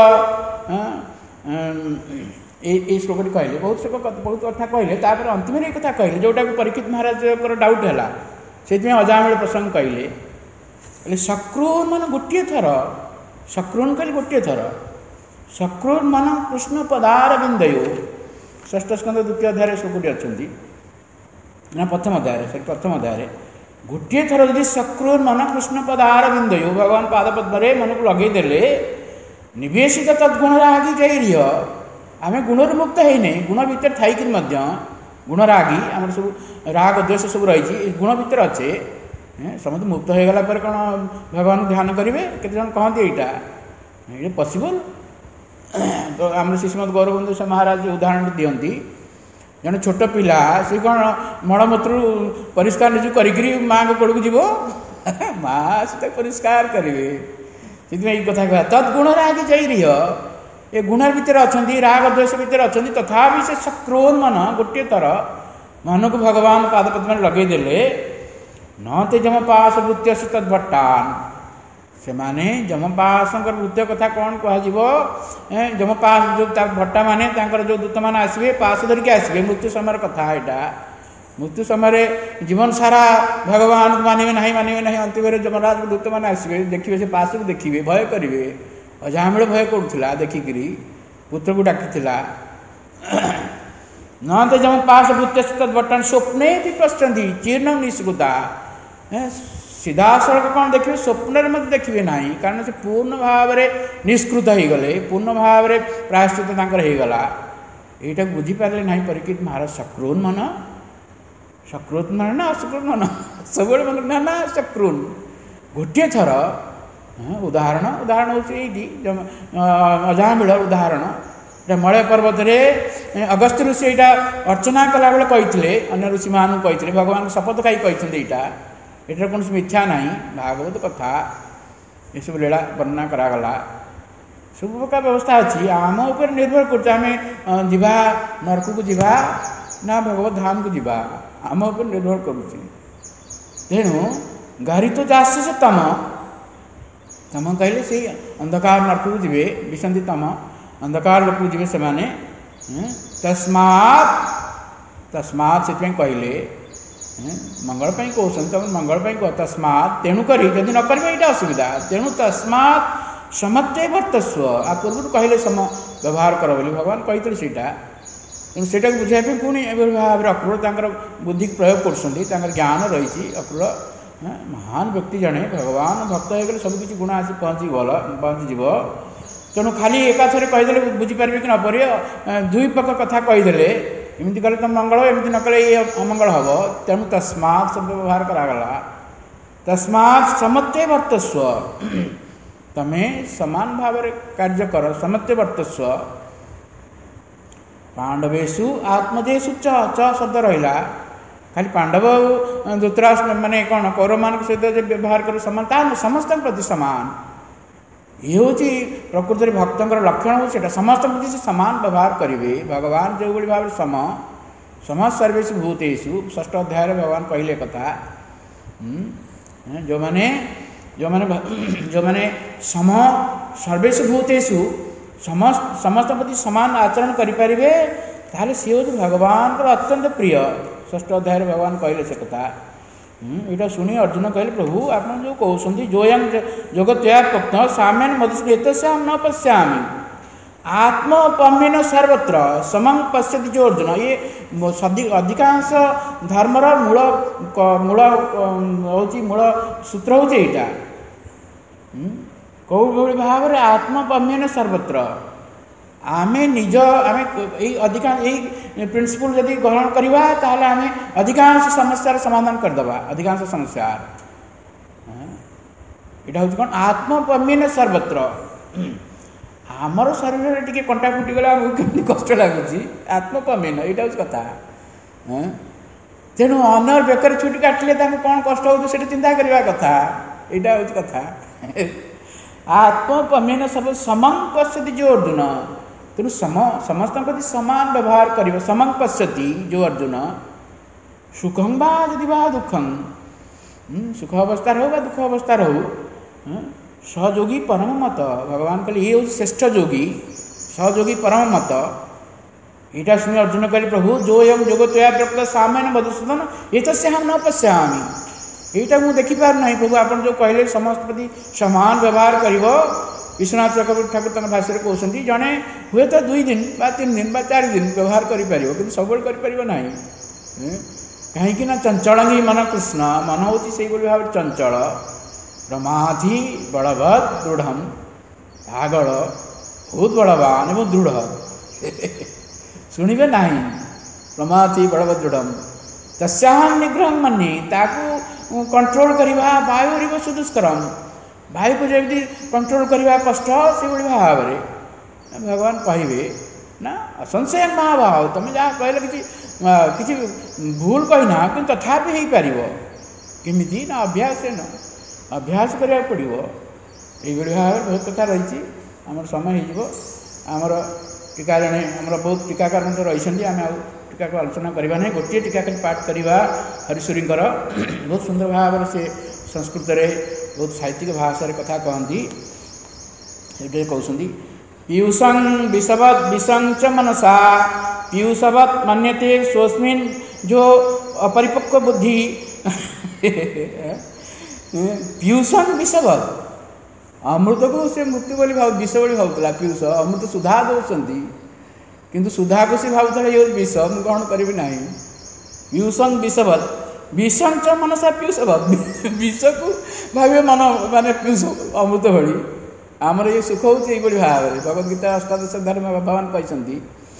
ये श्लोक कहले बहुत श्लोक बहुत कथा कहले तापर अंतिम एक कथा कहले जोटा को परीक्षित महाराज डाउट है से अजामिल प्रसंग कहले शक्रोन मन गोटे थर शक्रोन कहले गोटे थर शक्रोन मन कृष्ण पदारविंदयो षष्ठ स्कंद द्वितीय अध्याय श्लोकटी अच्छा ना प्रथम अध्याय सॉरी प्रथम अध्याय गोटे थर जदि शक्रोन मन कृष्ण पदारविंदयो भगवान पादपद्म मन को लगेदेले निवेशित तद्गुणरागी जैरिह आम गुणर मुक्त है गुण भितर थी गुणरागी आम सब राग द्वेष सब रही गुण भितर अच्छे समस्त मुक्त हो गला कौन भगवान ध्यान करेंगे केते जन कहते यहाँ ये पॉसिबल तो आम श्रीमद गौरबंदु से महाराज उदाहरण दियंती जन छोट पिला सी कौन मलमूत्र परिष्कार निज करी माँ को कड़क जीव माँ से परिष्कार करेंगे से कथा कह तद्गुणरागी जैरिह ये गुण भितर अच्छा राग द्वेष भितर अच्छा तथापि से शक्रोन मन गोटे थर मन को भगवान पादपद्म लगेदेले न ते जमपास वृत्य तद्भट्टान से माने जमपास वृत्य कथा कौन कह जमपास जो भट्टा माने जो दूत मैंने आसवे पास धरिकी आसवे मृत्यु समय कथा यहाँ मृत्यु समय जीवन सारा भगवान को मानवे ना मानवे ना अंतिम जमराज दूत मैंने आसवे देखिए से पास को देखिए भय करेंगे अजामिल भय करूला देखिकी पुत्र को डाकी न तो जम पास वृत्य तद्भट्टान स्वप्ने भी पश्यंती चीर्ण निष्कृता सीधा सड़क कौन देखिए स्वप्न मत देखिए ना कारण से पूर्ण भाव में निष्कृत हो गले पूर्ण भाव में प्रायश्चित होगला यहाँ बुझीपारे ना परीक्षित महाराज शक्रोन मन शक्रोन मन ना अशक्रोन मन सब मन ना ना शक्रोन गोटे थर उदाहरण उदाहरण हूँ अजामिल उदाहरण मलय पर्वत अगस्त्य ऋषि यहाँ अर्चना कला बेले कही अन्य ऋषि मान कही भगवान शपथ खाई कही यहाँ यहाँ कौन मिथ्या ना भागवत कथा ये सब लीला वर्णना करागला सब प्रकार व्यवस्था अच्छी आम उपर निर्भर करें जीवा नरक को जीवा ना भगवत धाम को जीवा आम उपर निर्भर करुँच तेणु गारी तो जास्य से तम तम कहले से अंधकार नरक को जीवे विसंधि तम अंधकार लोक जीवे से माने तस्मात् तस्मात् से कहले मंगल कहते मंगल कह तस्मात् तेणुक जदि न करेंगे यहाँ असुविधा तेणु तस्मात् समत्वे वर्तस्व आ पूर्व कहले सम व्यवहार कर बोली भगवान कही सीटा तेणु से बुझाई पुणी भाव में अक्रूर बुद्धि प्रयोग कर ज्ञान रही अक्रूर महान व्यक्ति जड़े भगवान भक्त हो गले सबकि गुण आसी पहुँची गल पहुँचीज तेणु खाली एकाथरे कहीदे बुझीपारे कि नपर दुई पक्ष कथा कहीदे एमती कले तुम मंगल एमती न कले ये अमंगल हम तेणु तस्मात् शब्द व्यवहार करागला तस्मात् समत्वे वर्तस्व तमें समान भाव में कार्य कर समत्वे वर्तस्व पांडवेशु आत्मजेशु च च शब्द रहा खाली पांडव धृतराष्ट्र माने कौन कौरव मान सहित व्यवहार कर समानता समस्त प्रति समान ये हूँ प्रकृति भक्तर लक्षण हो समस्त प्रति समान व्यवहार करेंगे भगवान जो भाव सम सम सर्वेषु भूतेषु षष्ठ अध्याय भगवान कहले कथा जो माने जो माने जो माने सम सर्वेषु भूतेषु समस्त समस्त प्रति समान आचरण करें ताले सी हूँ भगवान को अत्यंत प्रिय षष्ठ अध्याय भगवान कहले से कथा यहाँ शुणी अर्जुन कहले प्रभु आप जो कहते जोयं जगत्या प्रोक्त साम्यान मधुस्मृत न पश्यामि आत्मपम्यन सर्वत्र समं पश्यति जो अर्जुन ये अधिकांश धर्मर मूल मूल हूँ मूल सूत्र हूँ यहाँ कौ भाव में आत्मपम्यन सर्वत्र आमे निज आमे अधिकांश यही प्रिंसिपल जदि ग्रहण करवा ताहले आमे अधिकांश समस्यार समाधान करदबा अधिकांश समस्या यहाँ हूँ कौन आत्मपमीन सर्वत्र आमर शरीर टी कंटा फुटीगला आमको कष्ट लगुच आत्मपमीन यहाँ हूँ कथा तेणु अनर बेकर छुट्टी काटिले कौन कष्ट हो चिंता करवा कथा यहाँ हूँ कथा आत्मपमीन सब समंग पश्यति जो अर्जुन तेणु सम समस्त प्रति समान व्यवहार कर समंग पश्यति जो अर्जुन सुखं बा यदि बा दुखं सुख अवस्था रहो दुख अवस्था रहो सहयोगी परम मत भगवान कहले ये हूँ श्रेष्ठ योगी सहयोगी परम मत यहाँ शुणी अर्जुन कहले प्रभु जो एवं जोग तया प्राप्त सामान्य मधुसूदन ये तो हम न पश्यामी यहाँ मुझे देखिपार ना प्रभु आप जो कहले समस्त प्रति समान व्यवहार कर विश्वनाथ चक्रवर्ती ठाकुर तक भाषा कहते जड़े हुए तो दुई दिन बा तीन दिन बा चार दिन व्यवहार कर सब ना कहीं ना चंचल ही मन कृष्ण मन हूँ से भाव चंचल रमाधि बलवद दृढ़ आगड़ बहुत बलवान एवं दृढ़ शुणवे ना रमाधि बलवद दृढ़ तस्याहं निग्रह मन्ये ताकू कंट्रोल करवा वायु सुदुष्करम वायु को जमी कंट्रोल करवा कष्ट से भाव में भगवान कहे ना असंशय महाभाव तुम जहाँ कहले कि किसी भूल कहना कि तथापि हो पार केमी ना अभ्यास न अभ्यास करा पड़ो ये भाव में बहुत कथा रही आम समय होमर टीका जड़े आम बहुत टीकाकार रही आम टीका को आलोचना करवा ना गोटे टीका खाली पाठ करवा हरीश्वरी बहुत सुंदर भाव से संस्कृत रे बहुत साहित्यिक भाषा कथा कहती ये कहते पीयूषं विषवत् विषं च मनसा पीयूषवत् मन्यते स्वस्मिन् जो अपरिपक्व बुद्धि पीयूषं विषवत् अमृत को से मृत्यु बोली भाव विष बोली भावुला पीयूष अमृत सुधा दौरान किंतु सुधा को सी भावुला ये विष मुझे ग्रहण करी ना पीयूषं विषवत् विषं च मनसा पीयूषवत् विष को भाव मन माने पीयूष अमृत भली आमर ये सुख हो भाव में भगवदगीता अष्टादश धर्म भगवान कहते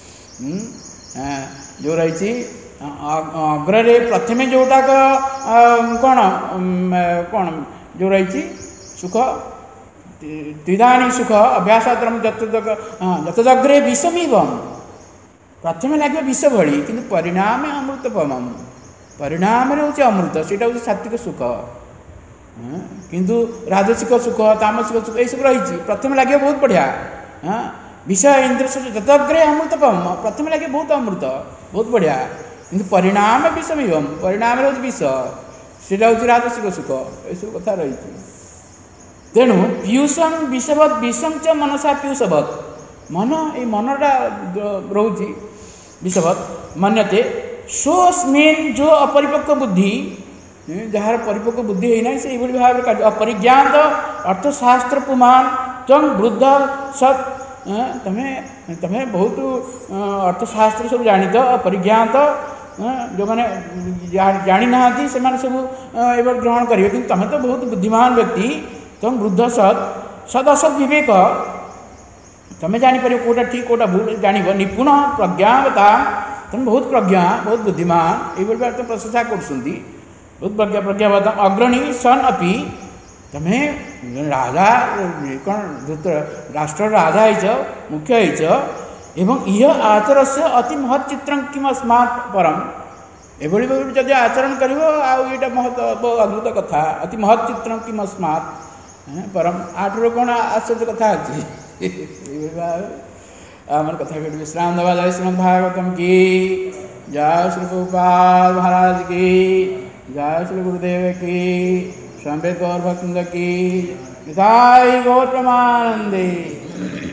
जो रही अग्रे प्रथमे जोटा कौन कौन जो रही सुख त्रिदानी सुख अभ्यासत्रम जतदग्रे विषमीव प्रथमे लगे विष भली कि परिणाम अमृतपम परिणाम हूँ अमृत से सात्विक सुख किंतु राजसिक सुख तामसिक सुख ये सब रही प्रथम लगे बहुत बढ़िया हाँ विषय इंद्र जतग्रे अमृतपम प्रथम लगे बहुत अमृत बहुत बढ़िया किंतु परिणाम विषम परिणाम हूँ विष से राजसिक सुख ये सब कथा रही तेणु पीयूषं विषवत् विषं च मनसा पीयूषवत् मन ये मनटा रोचे विषवत् मन्यते सोस्मिन् जो अपरिपक्व बुद्धि जार परिपक्व बुद्धि होना से भाव में अपरिज्ञात अर्थशास्त्र पुमान तम वृद्ध सत तुम्हें तुम्हें बहुत अर्थशास्त्र सब जानी तो अपरिज्ञात जो मैंने जानी ना से सब ग्रहण करेंगे कि तुम्हें तो बहुत बुद्धिमान व्यक्ति तुम वृद्ध सत सद असत विवेक तुम्हें जापर कौटा ठीक कौटा भूल जान निपुण प्रज्ञावता तुम बहुत प्रज्ञा बहुत बुद्धिमान ये बात प्रशंसा कर बहुत प्रज्ञा प्रज्ञावता अग्रणी सन अपि तुम्हें राजा कौन धूत राष्ट्र राजा हो मुख्य हो एवं यह आचर से अति महत् चित्र किम अस्मात् परम एभली जदि आचरण कर महत् अद्भुत कथा अति महत् चित्र किम अस्मात् परम आठ कौन आश्चर्य कथा अच्छी आम कथा कह विश्राम दबा जय श्रीमद् भागवतम की जय श्री गोपाल महाराज की जय श्री गुरुदेव की स्वामी गौर भक्त की गौर प्रमानंदे।